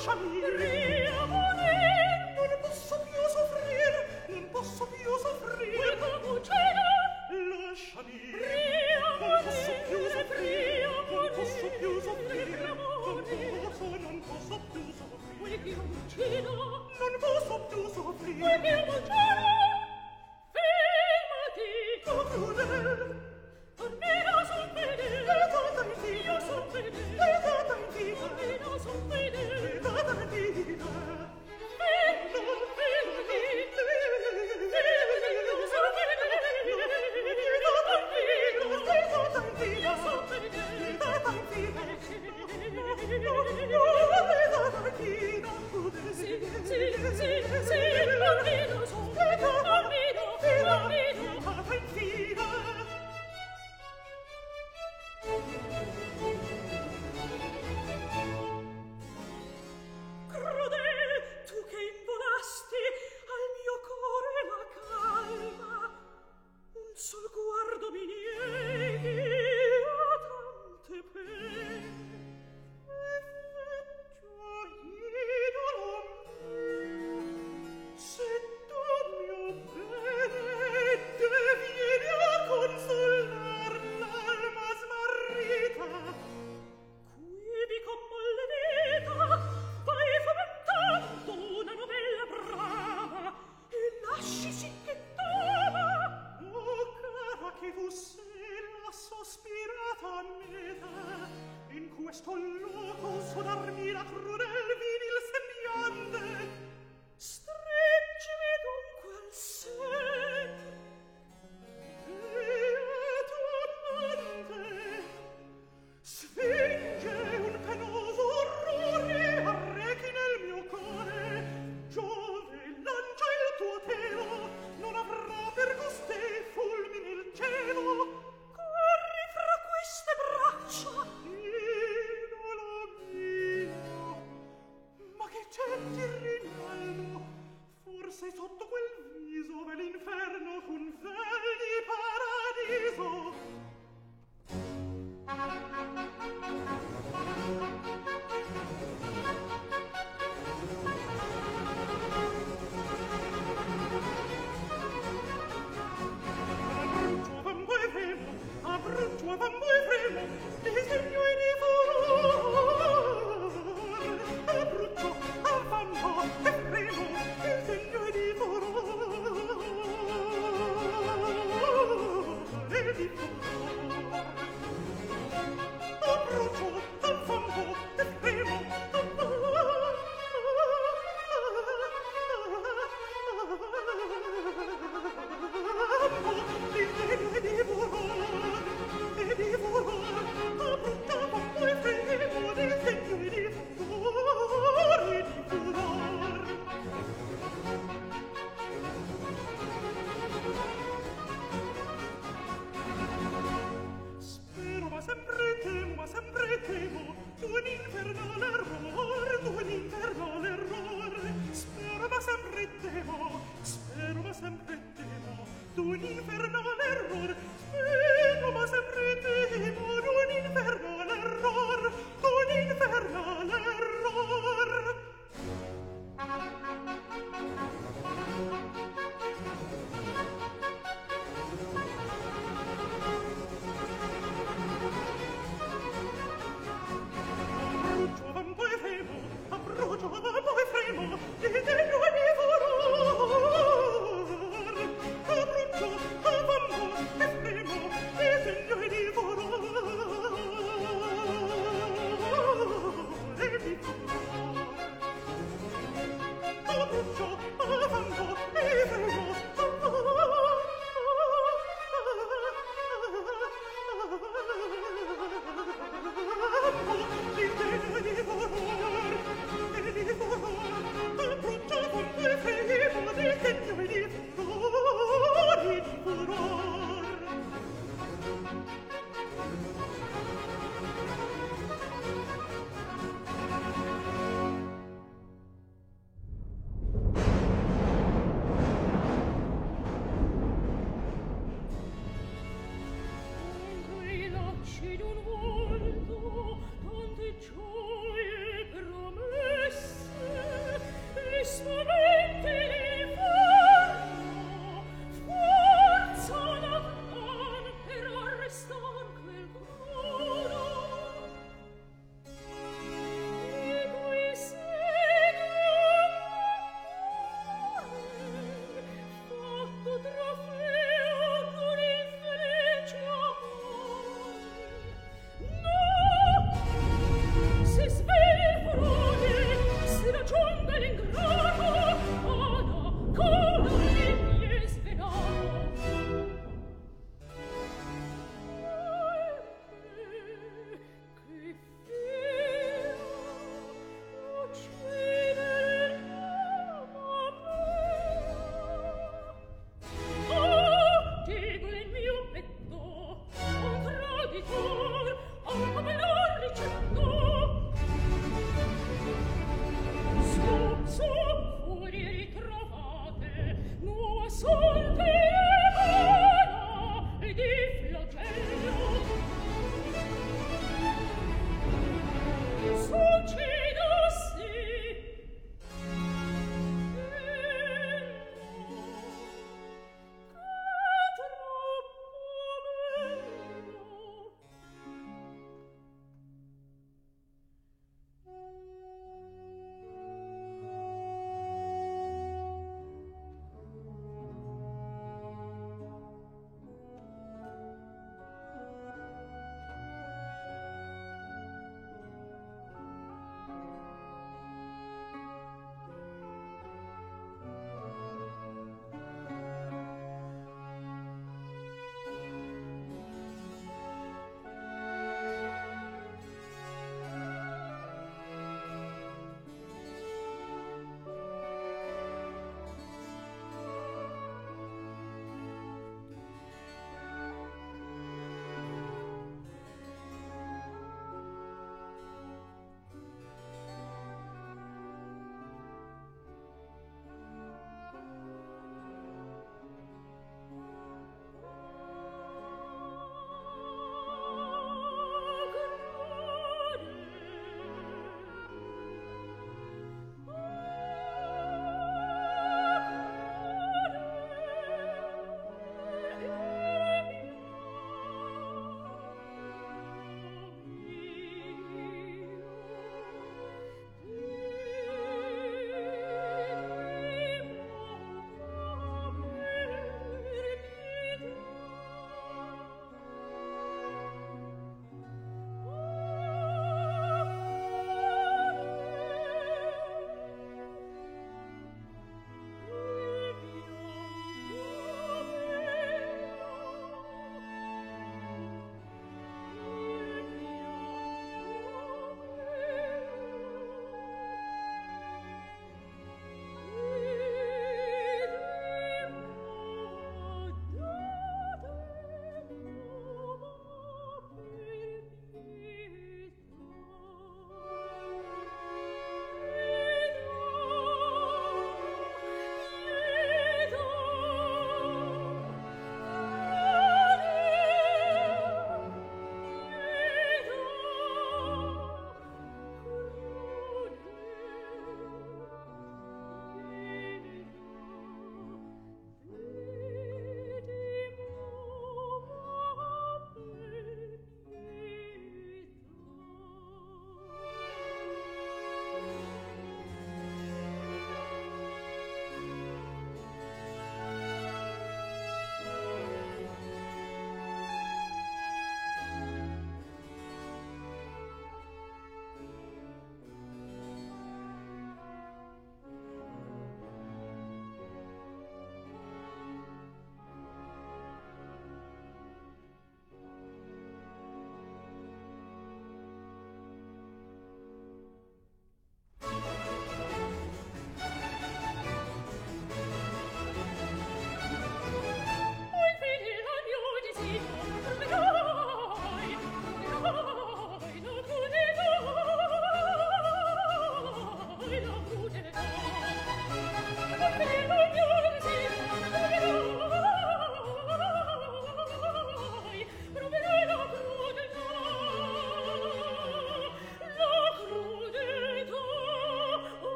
lasciami. Ria, amore, non posso più soffrire, non posso più soffrire. Quel capucino, lasciami. Ria, amore, non posso più soffrire, non posso più soffrire. Non posso, non posso più soffrire. Quel capucino, non posso più soffrire. Quel capucino, fermati. Oh, crudel. Tornerò sul fedele, vedata in vita, io son fedele, vedata in vita, tornerò sul fedele, vedata in vita. Fino, fino, fino, io son fedele, vedata in vita, vedata in vita, io son fedele, vedata in vita. Vedata in vita, sì, sì, sì, sì, bambino son, bambino, bambino, vedata in vita. Crudel, tu che involasti al mio cuore la calma, un sol guardo mi nieghi a tante pene, effettua idolo mio, se tu mio bene devieni a consolar l'alma smarrita, quivi con molle dita vai fomentando una novella brava e lasci sì che tava. Oh cara, che tu sei la sospirata meta, in questo loco sonarmi la crudel vinil sembiante, streggimi dunque al sen e tu amante sfinge un penoso orrore, arrechi nel mio cuore. Giove, lancia il tuo telo, non avrà per costei fulmini il cielo. Corri fra queste braccia, idolo mio. Ma che c'è di rinaldo? Forse sotto quel viso ve l'inferno con vel di paradiso. Abruzzo, bambo e fremo, disegno e di furor. Abruzzo, bambo e fremo, disegno e di furor. E di furor. Abruzzo, bambo e fremo, disegno e di furor. E di furor, abruzzo, bambo e fremo, disegno e di furor, e di furor. Spero, ma sempre temo, ma sempre temo, d'un infernale error, d'un infernale error. Spero, ma sempre temo, spero, ma sempre temo, d'un infernale error. Spero, ma sempre temo, d'un infernale error, d'un infernale error. Abruzzo, bambo e fremo, abruzzo, bambo e fremo, disegno e di furor. Abruzzo, bambo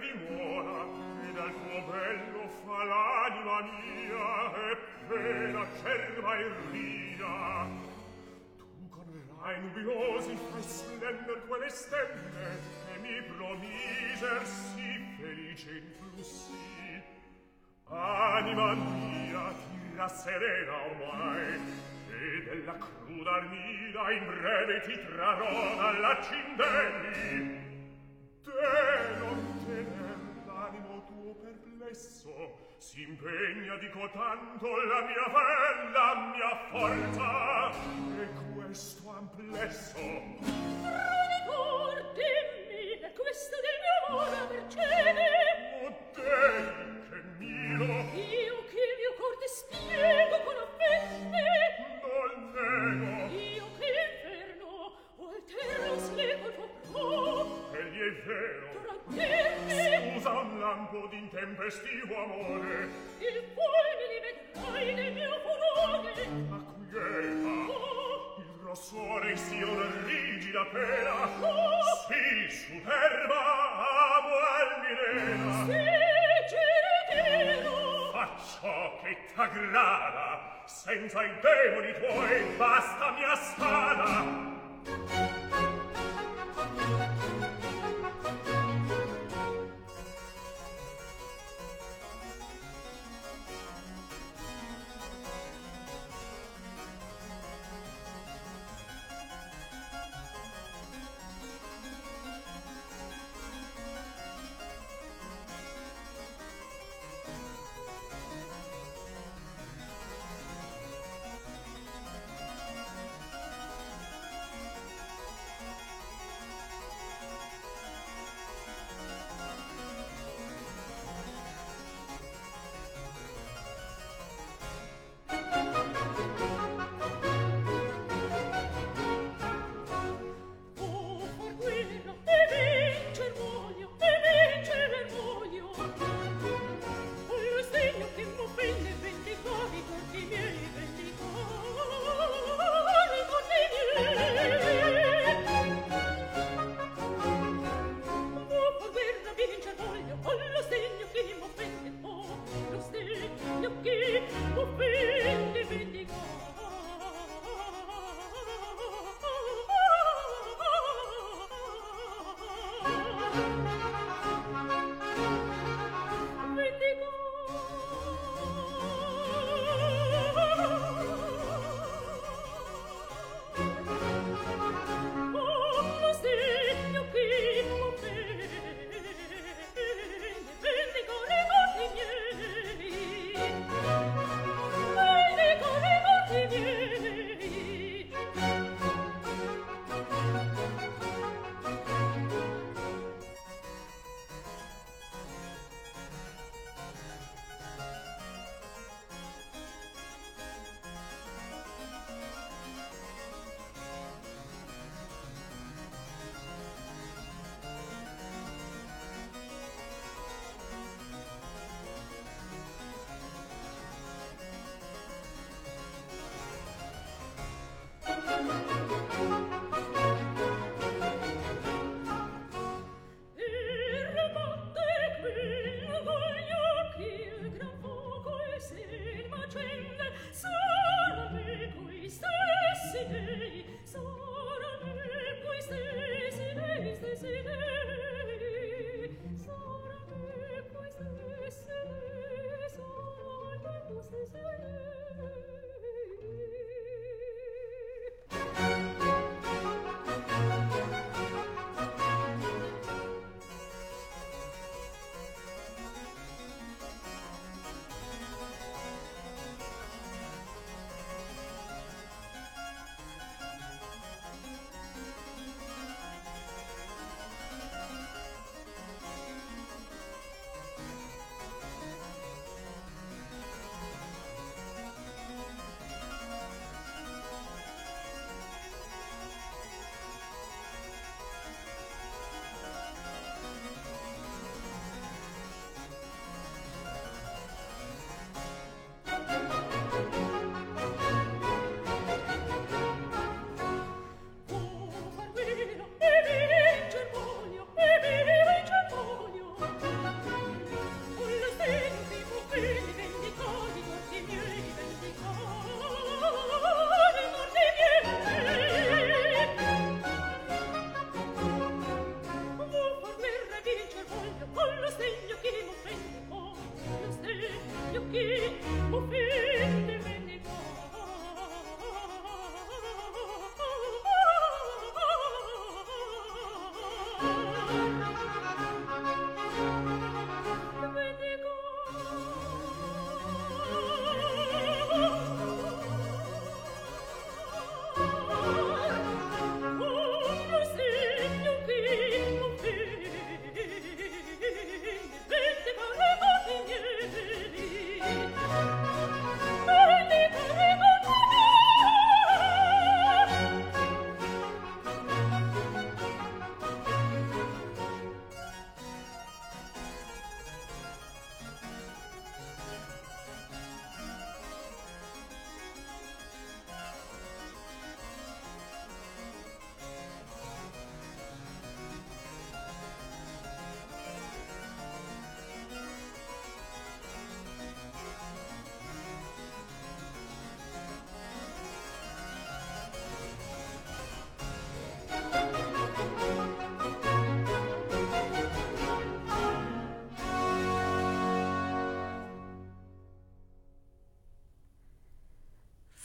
dimora, e dal tuo bello fa l'anima mia, e per acerba e ria. Tu con rai nubiosi fai splendere quelle stelle, che mi promiser sì felice influssi. Anima mia, ti rasserena ormai, e della cruda armida in breve ti trarrò dalla cindelli. De non tener l'animo tuo perplesso, s'impegna di cotanto la mia fe, la mia forza, e questo amplesso. Roditor, dimmi, è questo del mio amore percede? O Dei, che miro! Io che il mio cor ti spiego con affette, Non nego! io che l'inferno oltre lo sleco toccò. Egli è vero! Trattermi, Scusa un lampo d'intempestivo amore, il fulmine vedrai nel mio furore. ma quieta! Oh, Il rossore sia una rigida pena, oh, sì, superba amo Almirena! sì, giretero. Fa ciò che t'aggrada, senza i demoni tuoi basta mia spada!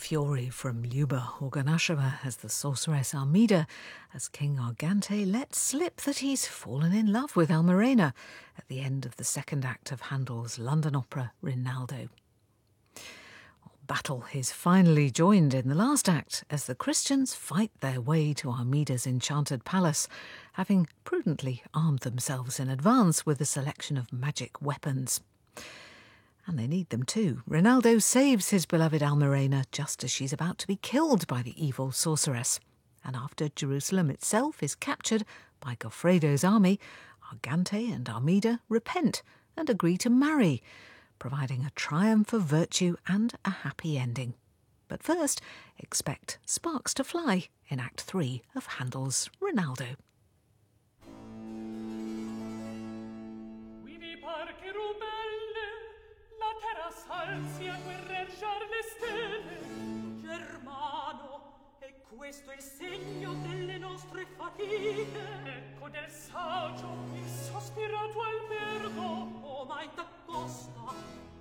fury from Lyuba Organasheva as the sorceress Armida, as King Argante lets slip that he's fallen in love with Almirena at the end of the second act of Handel's London opera Rinaldo. Battle is finally joined in the last act as the Christians fight their way to Armida's enchanted palace, having prudently armed themselves in advance with a selection of magic weapons. And they need them too. Rinaldo saves his beloved Almirena just as she's about to be killed by the evil sorceress. And after Jerusalem itself is captured by Goffredo's army, Argante and Armida repent and agree to marry, providing a triumph of virtue and a happy ending. But first, expect sparks to fly in Act Three of Handel's Rinaldo. Salsi a guerreggiar le stelle, Germano, e questo è il segno delle nostre fatiche. Ecco del saggio il sospirato albergo, o mai t'accosta.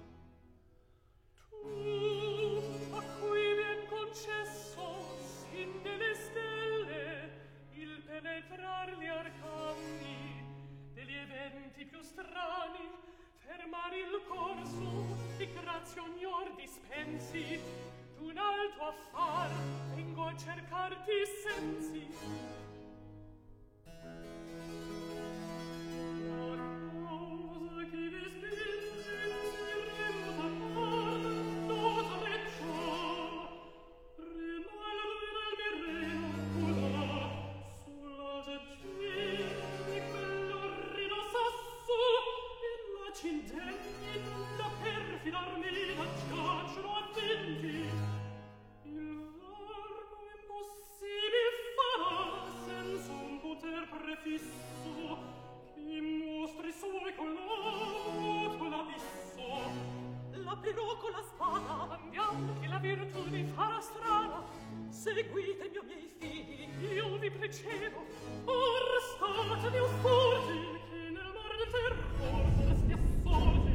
Tu, a cui vien concesso, sin delle stelle, il penetrar gli arcani degli eventi più strani, fermare il corso di grazie ognor dispensi, d'un alto affar vengo a cercarti sensi. Seguitemi, o miei figli, io vi precedo. Or statevi usturti, che nel mar del terror saresti assorti.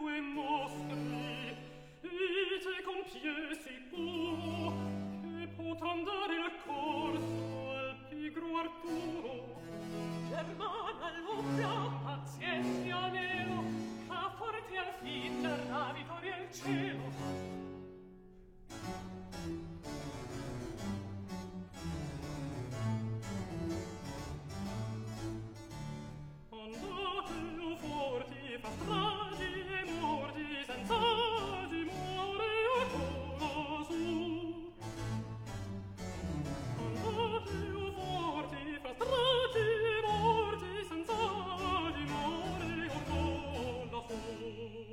e mostri, ite con piedi sicuro, che potran dare il corso al pigro Arturo. Germana l'ombra, Pazienza nero, a forte al fin darà vittoria il cielo. Andate, o forti, fa stragi e morti, senza dimore ancora su. Andate, o forti, fa stragi e morti, senza dimore ancora su.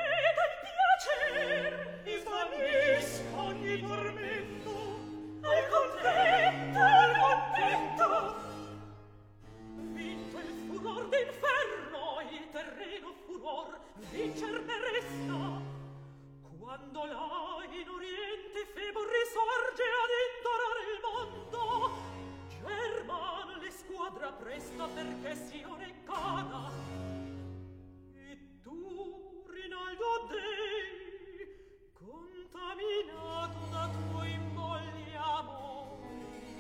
Al fulgor vincer ne resta. Quando là in oriente Febo risorge ad indorare il mondo, German le squadra presta perché Sione cada. E tu, Rinaldo Dei, contaminato da tuoi molli amori,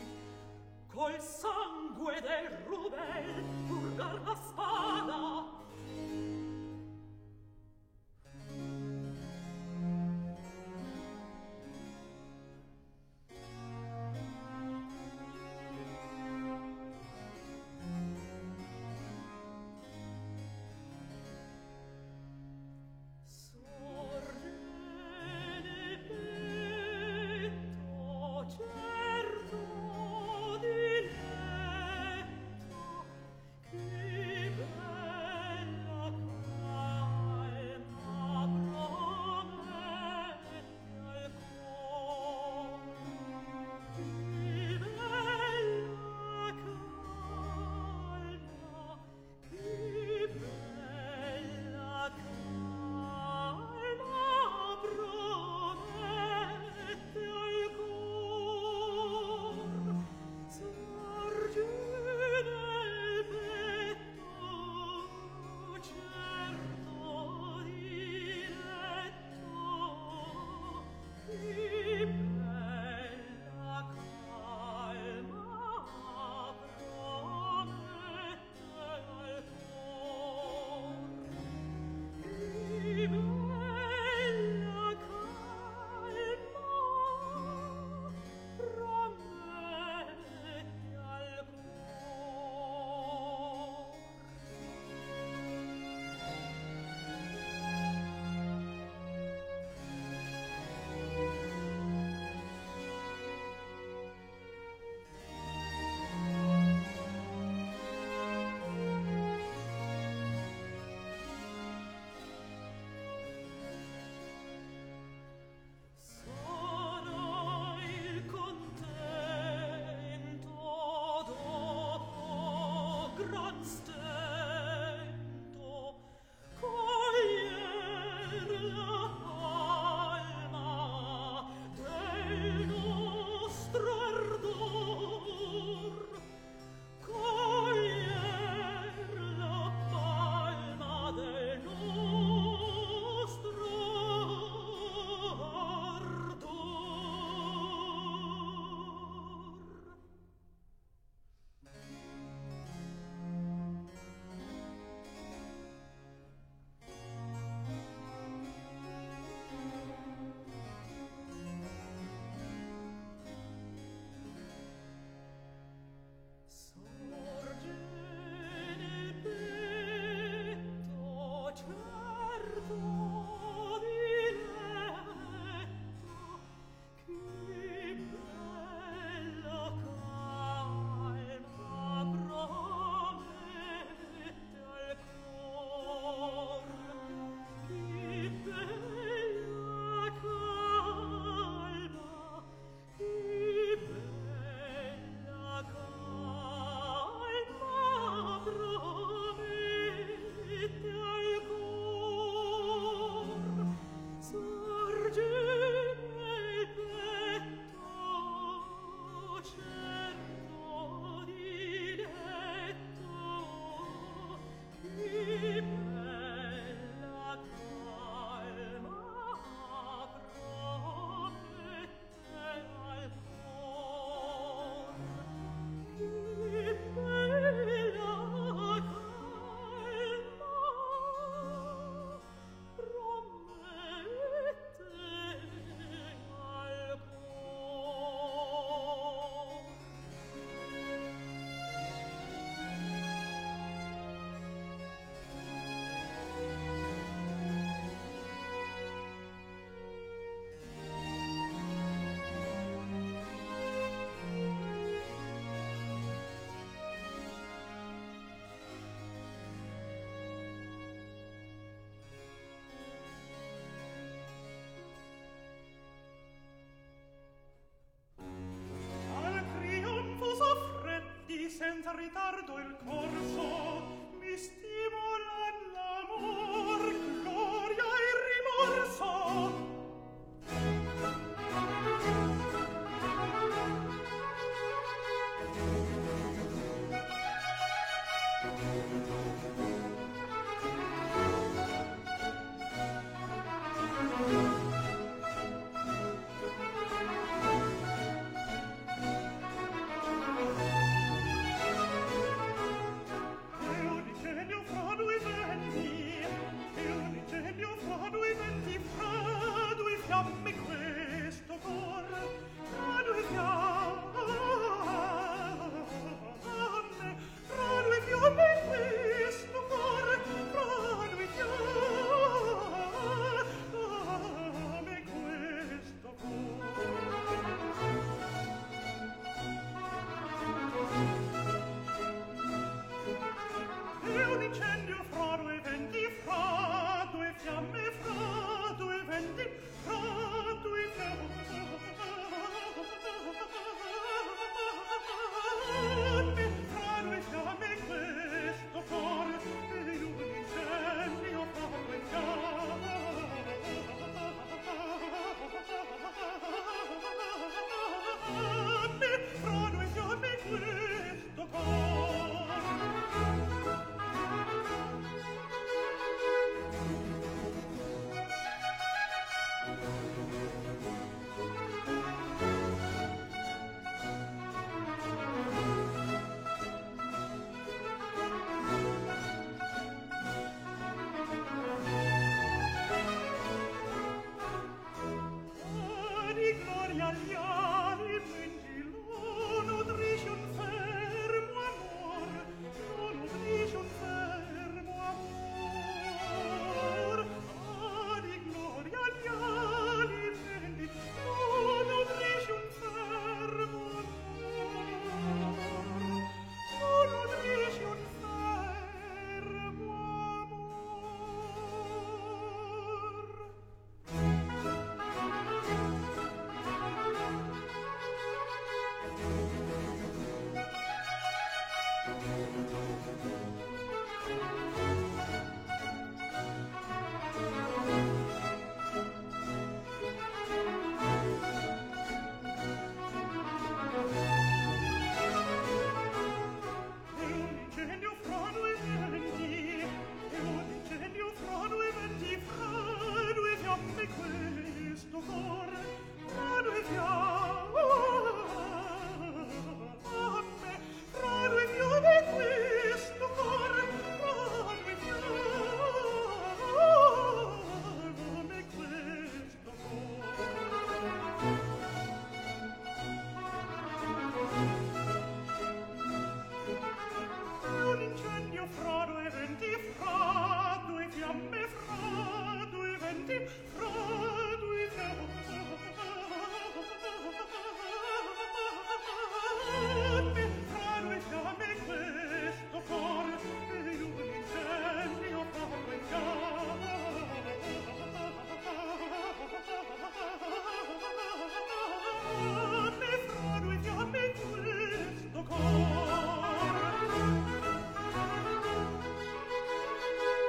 col sangue del rubel purgar la spada. senza ritardo il corso mi stimola l'amor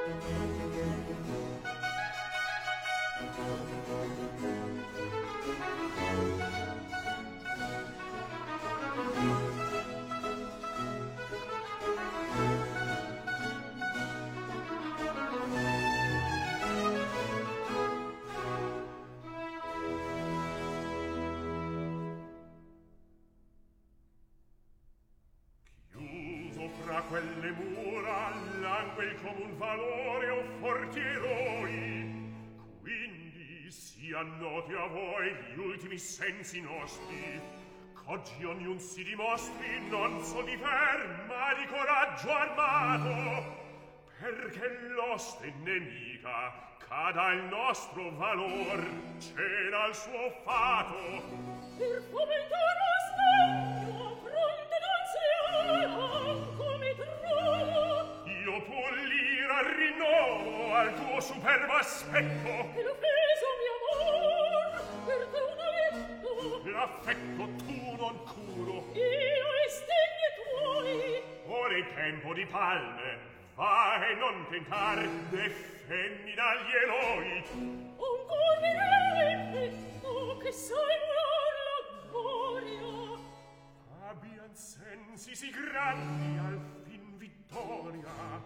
Quelle mura langue il comun valore o forti eroi, quindi sian noti a voi gli ultimi sensi nostri, ch'oggi ogniun si dimostri non so di fer ma di coraggio armato, perché l'oste nemica cada il nostro valor, c'era il suo fato. Per fomentar lo stagno fronte d'anziano come trovo, io pull'ira al rinnovo al tuo superbo aspetto, e l'offeso mio amor per te un aletto, l'affetto tu non curo, io e stegni tuoi. ora è tempo di palme, va e non tentar de femmina gli eroi. Ancor mi rende, oh, che sai volar la gloria, Abbian sensi si grandi al fin vittoria.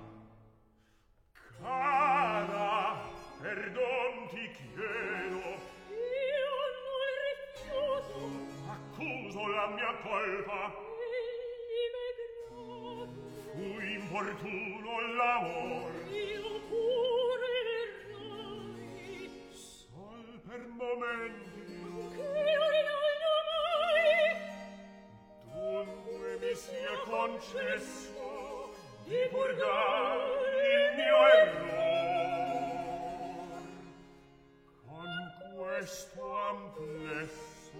Cara, perdon ti chiedo, io non rifiuto, accuso la mia colpa, egli m'è grato, fu importuno l'amor, io pure errai, sol per momenti, che io rinagno mai, dunque mi sia concesso di purgar il mio error. Con questo amplesso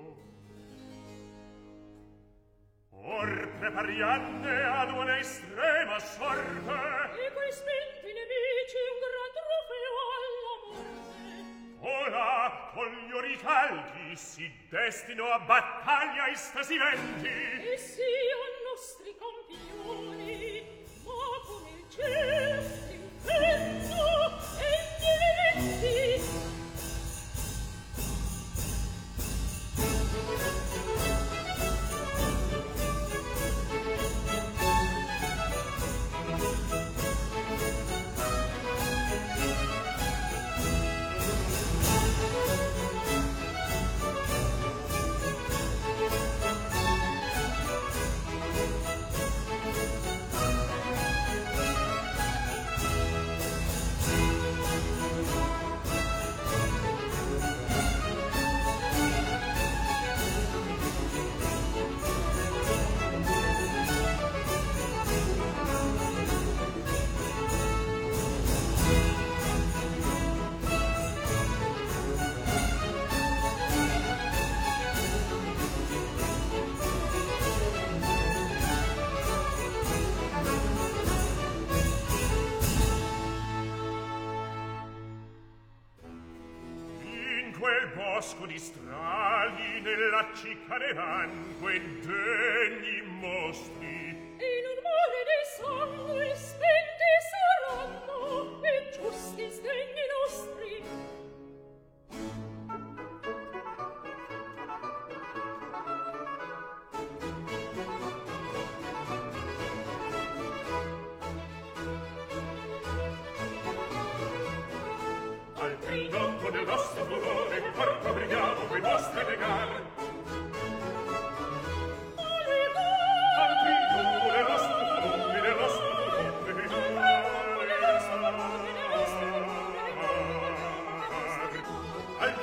or preparianne ad una estrema sorte, e quei spenti nemici un gran trofeo alla morte. ora con gli oricalchi si destino a battaglia istasilenti. E sian nostri campioni, ma con il cielo, l'inferno e gli elementi. Bosco di strali nella cicareran quei degni mostri, E in un mare di sangue spenti saranno e giusti sdegni nostri. al tridonco del vostro furore porto brighiamo quei vostri legar. Al tridonco del vostro furore, del vostro al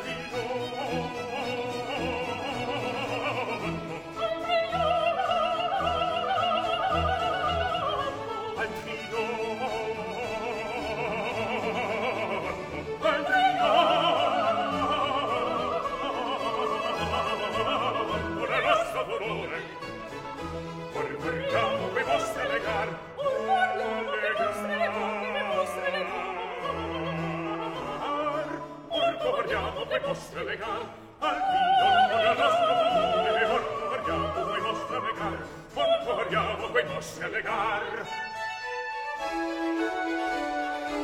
Porgiamo quei vostri legar, Porgiamo quei vostri legar, al tridonco del nostro furore, porgiamo quei vostri legar, porgiamo quei vostri legar.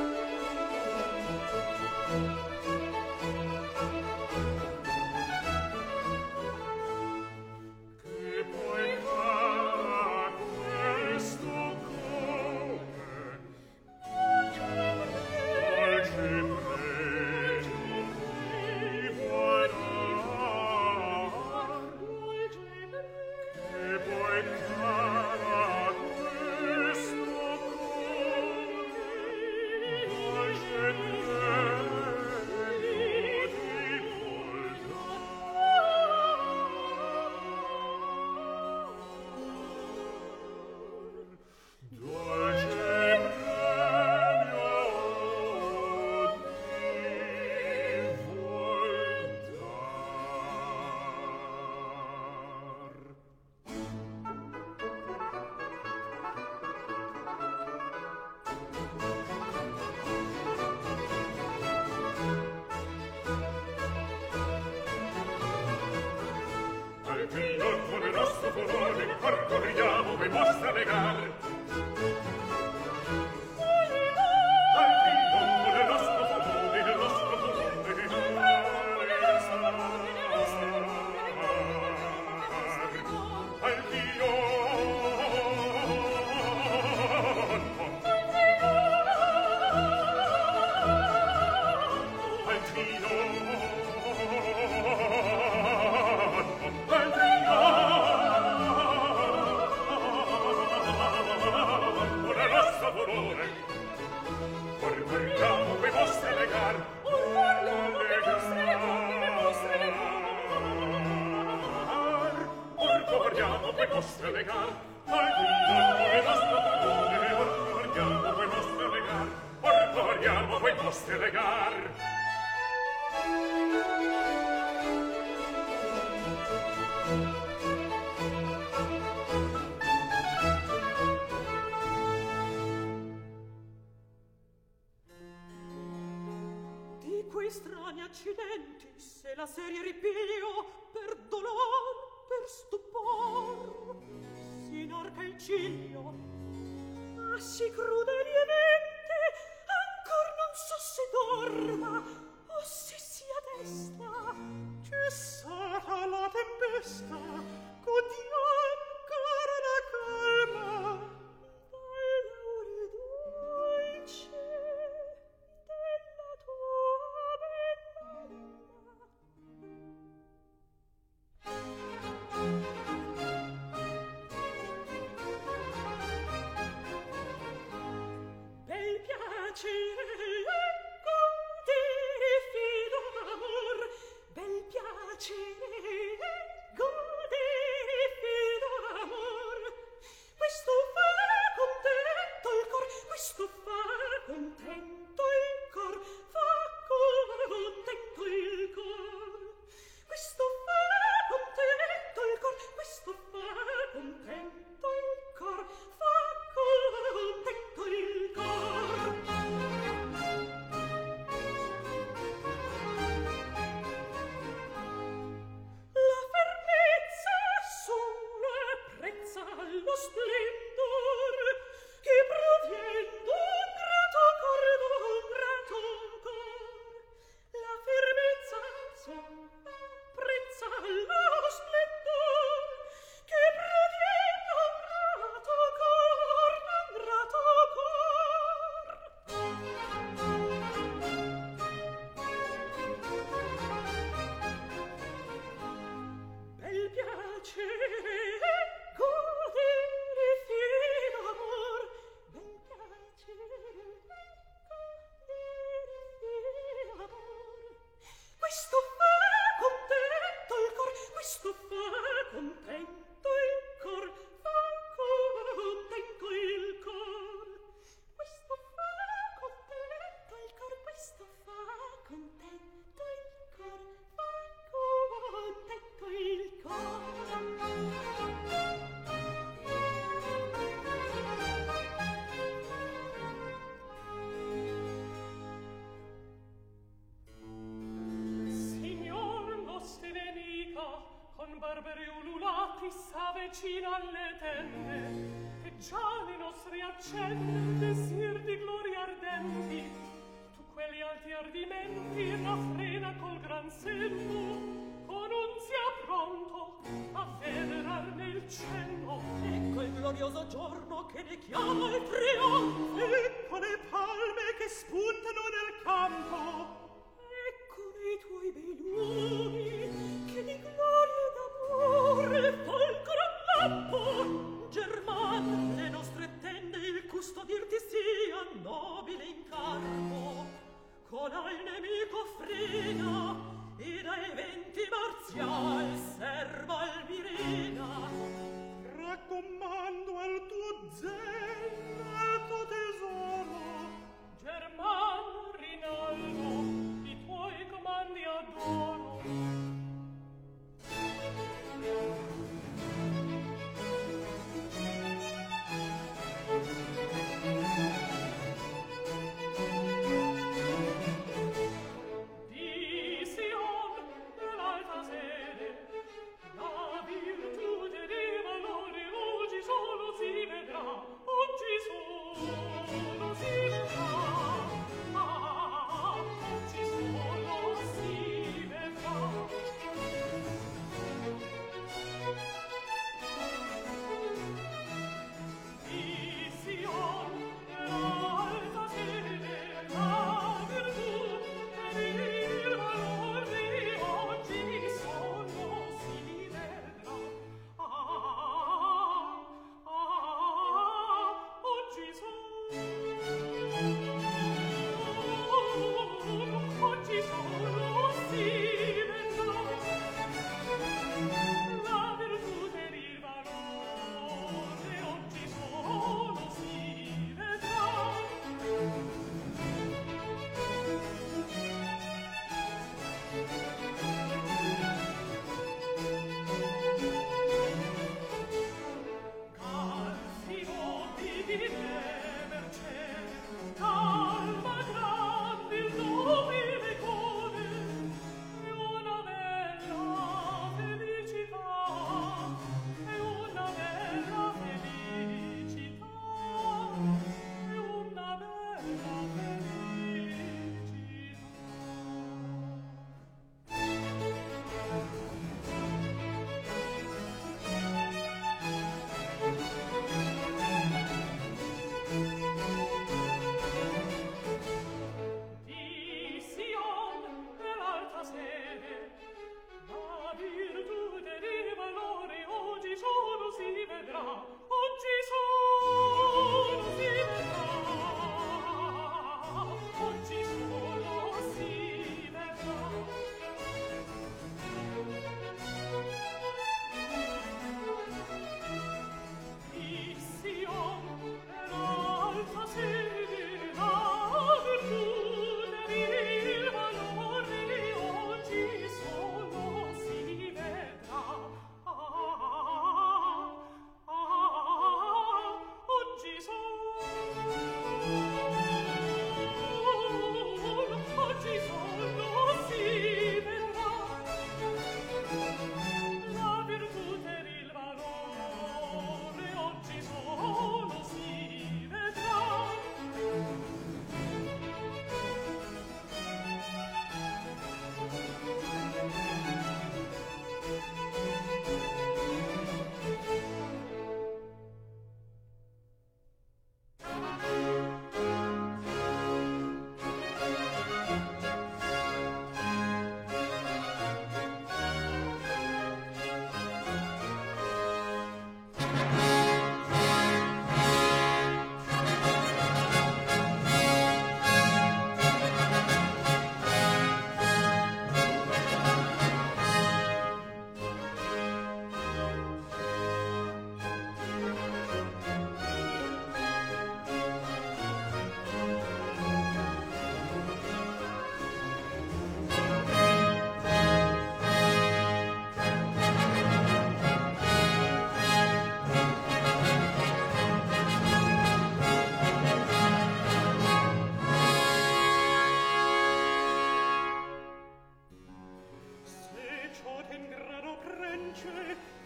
guardiamo poi poste legar. Di quei strani accidenti, se la serie ripiglio per dolor, per stupor, si inarca il ciglio. Ma si crudeli eventi, ancor non so se dorma o se sia desta. Cessata la tempesta, godiam cara la calma dalle ore dolci della tua bella bel piacere godere fido amor, bel piacere godere fido amor, questo fa contento il cor, questo fa contento il cor, fa contento il cor, questo fa contento il cor, questo fa contento il cor, fa contento il cor. La fermezza solo apprezza lo splendor che provien d'un grato cor, d'un grato cor. La fermezza solo apprezza lo splendor che provien d'un grato cor, d'un grato cor. Bel piacere godere fido amor, bel piacere godere fido amor, questo fa contento il cor, questo fa contento il cor, fa contento il cor, questo fa contento il cor, questo fa contento il cor, fa contento il cor. Signor nostre nemica, con barbari ululati s'avvecina alle tende, e già nei nostri accende desir di gloria ardenti. Tu quelli alti ardimenti raffrena col gran senno, con un sia pronto a venerarne il cenno. Ecco il glorioso giorno che ne chiama il trionfo, ecco le palme che spuntano nel campo, ecco nei tuoi bei lumi che di gloria e d'amore folgora un lampo. German, le nostre tende il custodirti sia nobile incarno, con al nemico frena e dai venti marzial serva al mirena. Raccomando al tuo zen, al tuo tesoro,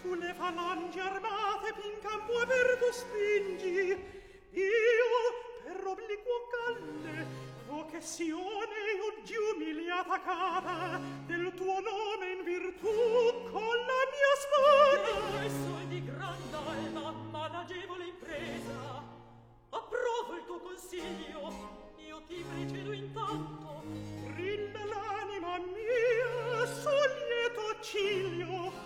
tu le falangi armate in campo aperto spingi, io per obliquo calle vocazione oggi umiliata cara del tuo nome in virtù con la mia spada. E sol di gran alma managevole impresa, approvo il tuo consiglio, io ti precedo intanto. Brilla l'anima mia, sul lieto ciglio.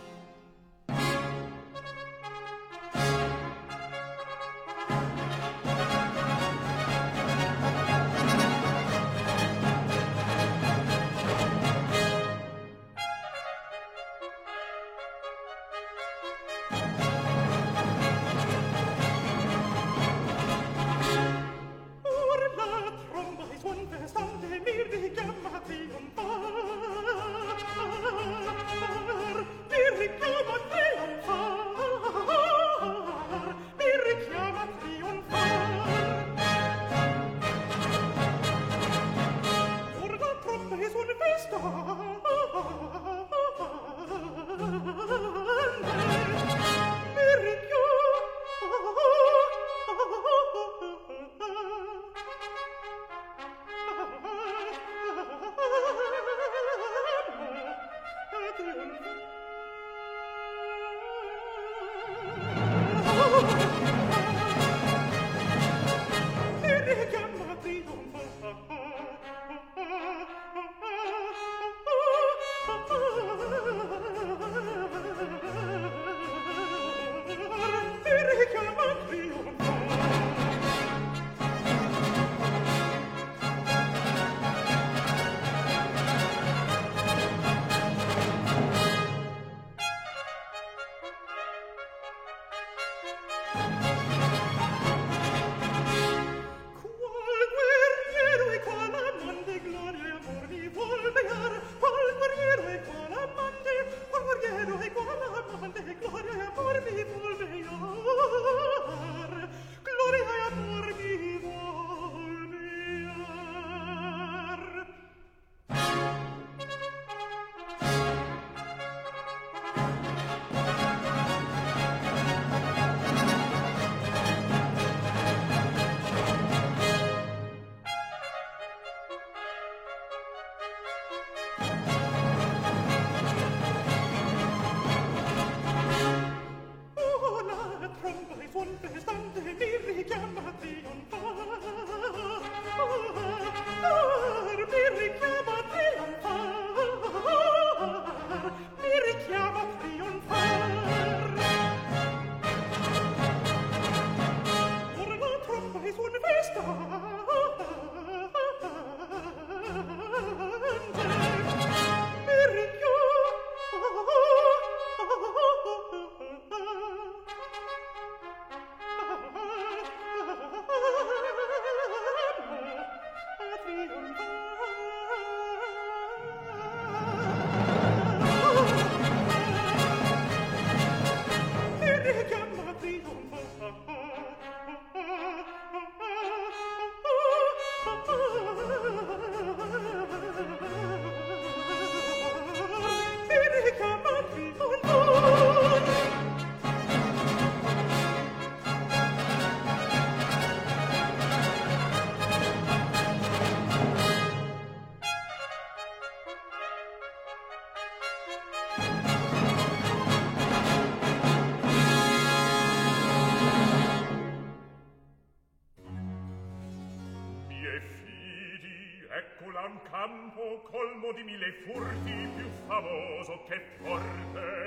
Di mille furti più famoso che forte,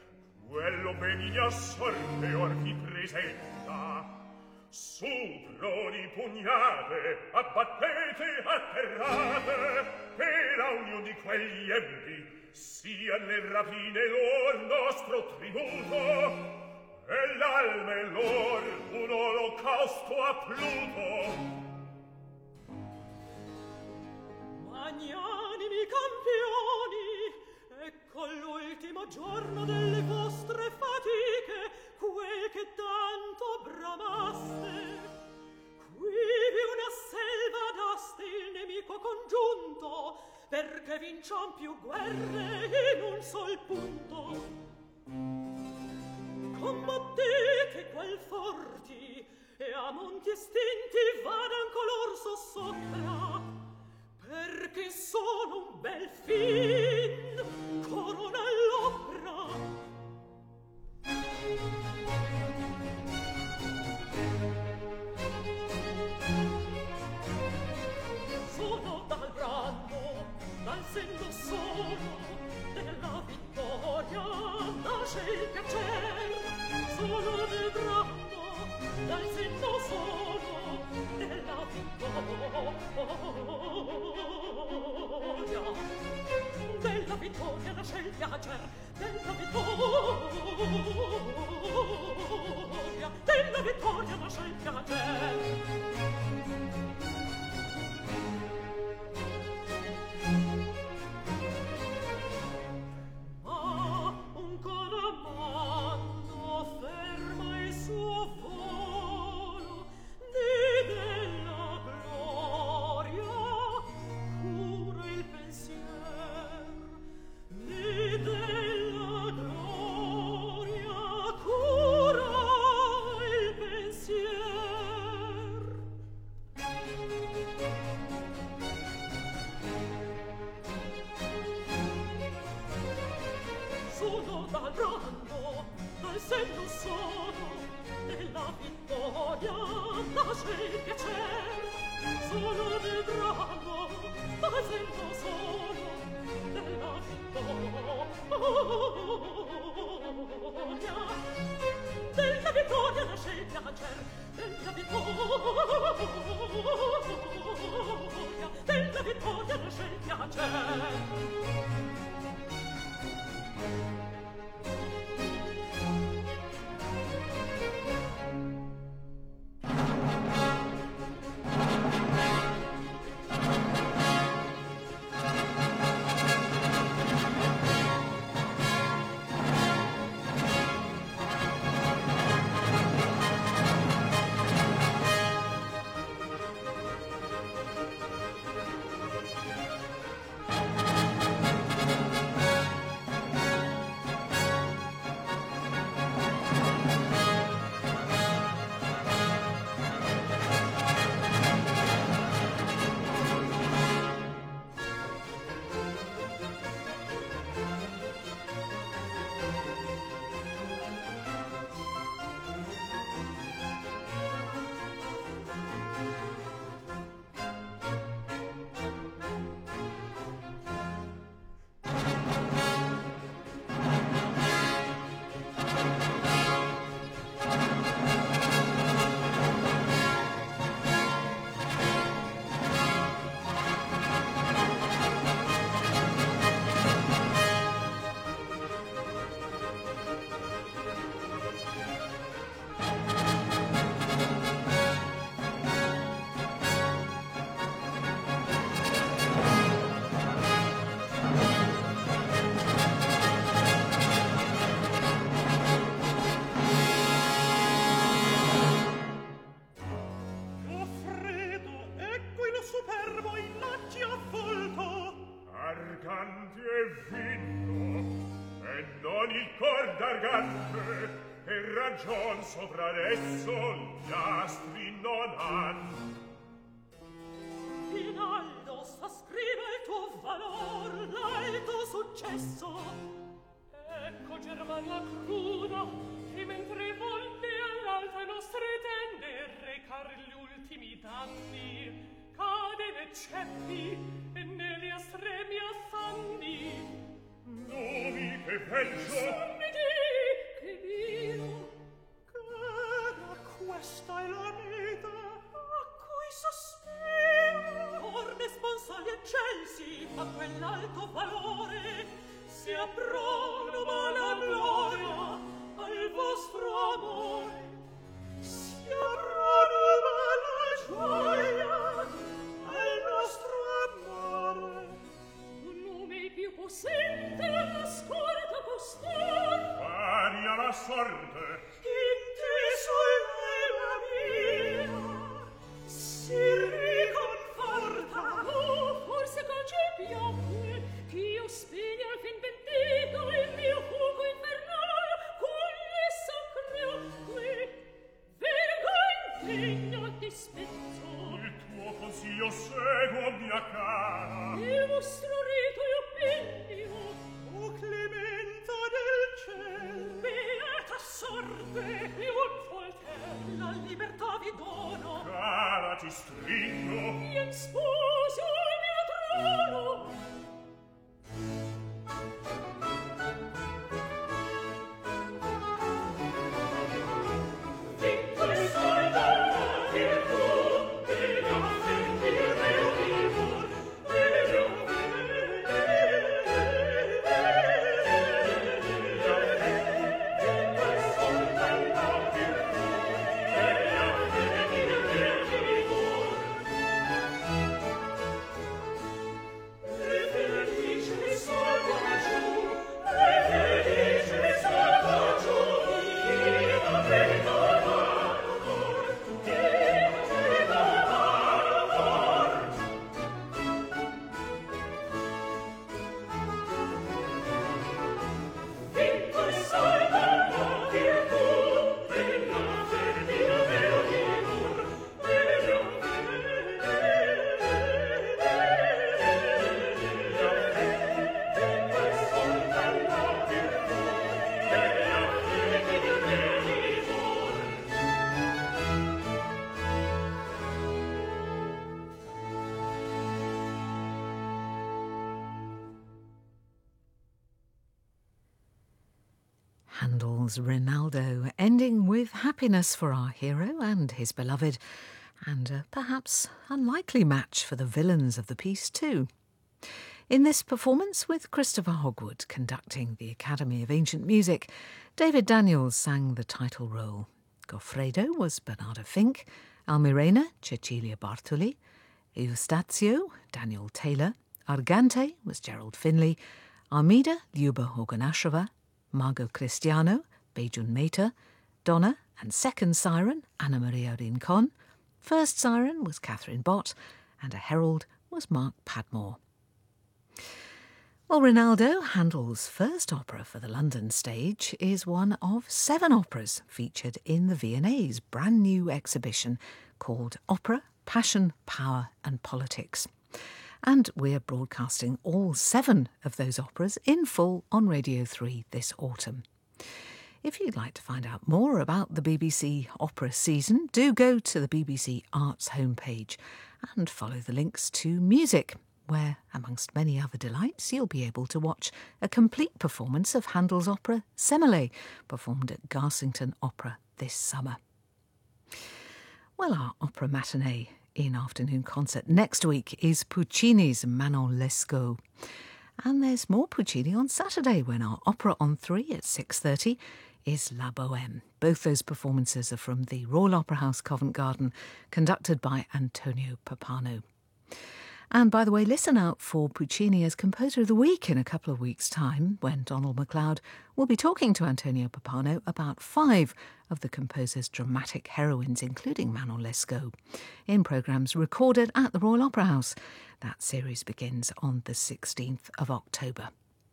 quello benigna sorte or vi presenta. Su prodi pugnate, abbattete, atterrate, per a ognuno di quegli empi sia le rapine lor nostro tributo, e l'alme lor un olocausto a Pluto. Magnanimi campioni, ecco l'ultimo giorno delle vostre fatiche, quel che tanto bramaste. Quivi una selva daste il nemico congiunto, perché vinciam più guerre in un sol punto. combattete quel forti, e a monti estinti vadan color sossopra, perché sono un bel fin corona all'opera. Sono dal brando, dal senno sono, della vittoria nasce il piacer. Sono del brando, dal senno sono, della vittoria. Della vittoria nasce il piacer, della vittoria, della vittoria nasce il piacer. Sopra adesso gli astri non han. In alto s'ascrive il tuo valor, l'alto successo. Ecco Germania cruda, che mentre volte all'alta nostre tende recar gli ultimi danni, cade ne ceppi e negli estremi affanni. Nomi che peggio! Sommi di, che vino! Questa è la meta a cui sospiro. Orne sponsali eccelsi a quell'alto valore si appronoma la gloria al vostro amore. Si appronoma la gioia al nostro amore. Un nome più possente alla scorta postor. Pari alla sorte. Inteso il mia si riconforta. Oh, forse conce piace ch'io spegni al fin pentito il mio fuoco infernale con le sacre Handel's Rinaldo, ending with happiness for our hero and his beloved, and a perhaps unlikely match for the villains of the piece too. In this performance, with Christopher Hogwood conducting the Academy of Ancient Music, David Daniels sang the title role. Goffredo was Bernardo Fink, Almirena, Cecilia Bartoli, Eustazio, Daniel Taylor, Argante was Gerald Finley, Armida, Lyuba Ogonashova, Margot Cristiano, Bejun Mehta, Donna and second siren, Anna Maria Rincon, first siren was Catherine Bott, and a herald was Mark Padmore. Well, Rinaldo, Handel's first opera for the London stage, is one of seven operas featured in the V and A's brand new exhibition called Opera, Passion, Power and Politics. And we're broadcasting all seven of those operas in full on Radio three this autumn. If you'd like to find out more about the B B C opera season, do go to the B B C Arts homepage and follow the links to music, where, amongst many other delights, you'll be able to watch a complete performance of Handel's opera Semele, performed at Garsington Opera this summer. Well, our opera matinee in afternoon concert next week is Puccini's Manon Lescaut. And there's more Puccini on Saturday, when our opera on three at six thirty is La Bohème. Both those performances are from the Royal Opera House, Covent Garden, conducted by Antonio Pappano. And by the way, listen out for Puccini as Composer of the Week in a couple of weeks' time, when Donald MacLeod will be talking to Antonio Pappano about five of the composer's dramatic heroines, including Manon Lescaut, in programmes recorded at the Royal Opera House. That series begins on the sixteenth of October.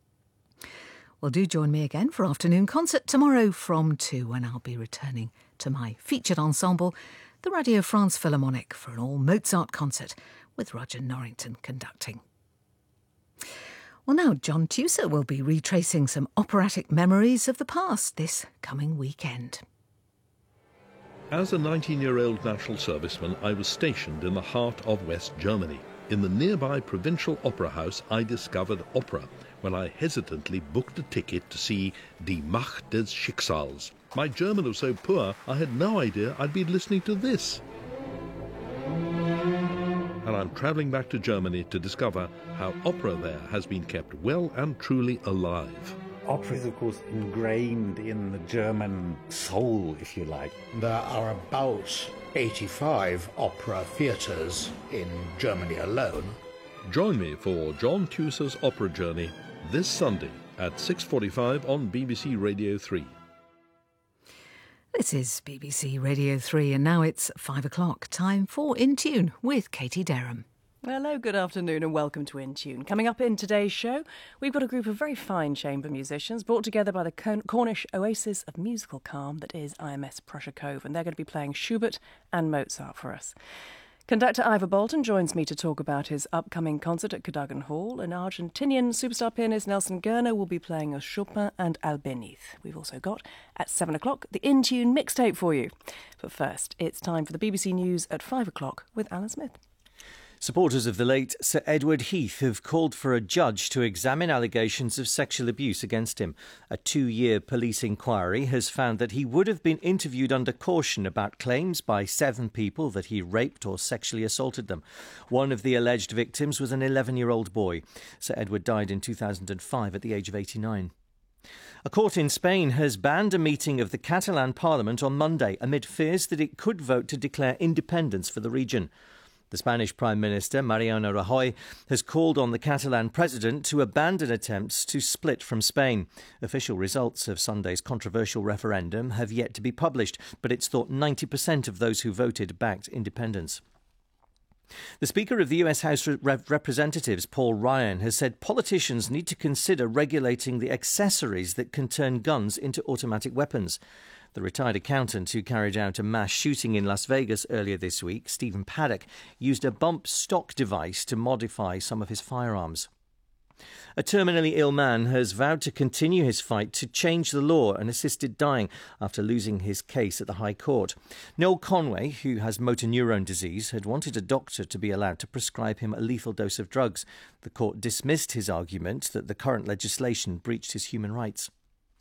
Well, do join me again for afternoon concert tomorrow from two, when I'll be returning to my featured ensemble, the Radio France Philharmonic, for an all-Mozart concert, with Roger Norrington conducting. Well, now John Tusa will be retracing some operatic memories of the past this coming weekend. As a nineteen-year-old national serviceman, I was stationed in the heart of West Germany. In the nearby provincial opera house, I discovered opera when I hesitantly booked a ticket to see Die Macht des Schicksals. My German was so poor, I had no idea I'd be listening to this. And I'm travelling back to Germany to discover how opera there has been kept well and truly alive. Opera is, of course, ingrained in the German soul, if you like. There are about eighty-five opera theatres in Germany alone. Join me for John Tusa's opera journey this Sunday at six forty-five on B B C Radio three. This is B B C Radio three, and now it's five o'clock. Time for In Tune with Katie Derham. Hello, good afternoon and welcome to In Tune. Coming up in today's show, we've got a group of very fine chamber musicians brought together by the Cornish oasis of musical calm that is I M S Prussia Cove, and they're going to be playing Schubert and Mozart for us. Conductor Ivor Bolton joins me to talk about his upcoming concert at Cadogan Hall, and Argentinian superstar pianist Nelson Gerner will be playing us Chopin and Albéniz. We've also got, at seven o'clock, the In Tune mixtape for you. But first, it's time for the B B C News at five o'clock with Alan Smith. Supporters of the late Sir Edward Heath have called for a judge to examine allegations of sexual abuse against him. A two-year police inquiry has found that he would have been interviewed under caution about claims by seven people that he raped or sexually assaulted them. One of the alleged victims was an eleven-year-old boy. Sir Edward died in two thousand five at the age of eighty-nine. A court in Spain has banned a meeting of the Catalan Parliament on Monday amid fears that it could vote to declare independence for the region. The Spanish Prime Minister, Mariano Rajoy, has called on the Catalan president to abandon attempts to split from Spain. Official results of Sunday's controversial referendum have yet to be published, but it's thought ninety percent of those who voted backed independence. The Speaker of the U S House of Representatives, Paul Ryan, has said politicians need to consider regulating the accessories that can turn guns into automatic weapons. The retired accountant who carried out a mass shooting in Las Vegas earlier this week, Stephen Paddock, used a bump stock device to modify some of his firearms. A terminally ill man has vowed to continue his fight to change the law on assisted dying after losing his case at the High Court. Noel Conway, who has motor neurone disease, had wanted a doctor to be allowed to prescribe him a lethal dose of drugs. The court dismissed his argument that the current legislation breached his human rights.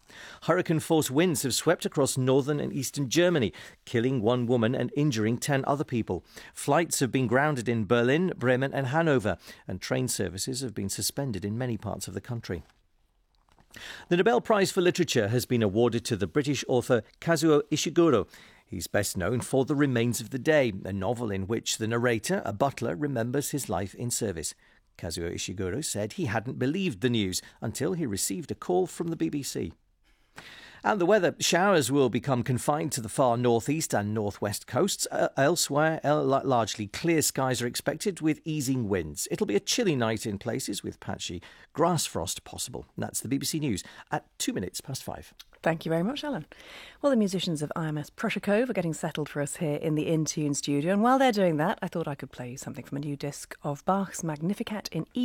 Hurricane-force winds have swept across northern and eastern Germany, killing one woman and injuring ten other people. Flights have been grounded in Berlin, Bremen and Hanover, and train services have been suspended in many parts of the country. The Nobel Prize for Literature has been awarded to the British author Kazuo Ishiguro. He's best known for The Remains of the Day, a novel in which the narrator, a butler, remembers his life in service. Kazuo Ishiguro said he hadn't believed the news until he received a call from the B B C. And the weather. Showers will become confined to the far northeast and northwest coasts. Uh, elsewhere, uh, largely clear skies are expected with easing winds. It'll be a chilly night in places with patchy grass frost possible. And that's the B B C News at two minutes past five. Thank you very much, Alan. Well, the musicians of I M S Prussia Cove are getting settled for us here in the In Tune studio. And while they're doing that, I thought I could play you something from a new disc of Bach's Magnificat in E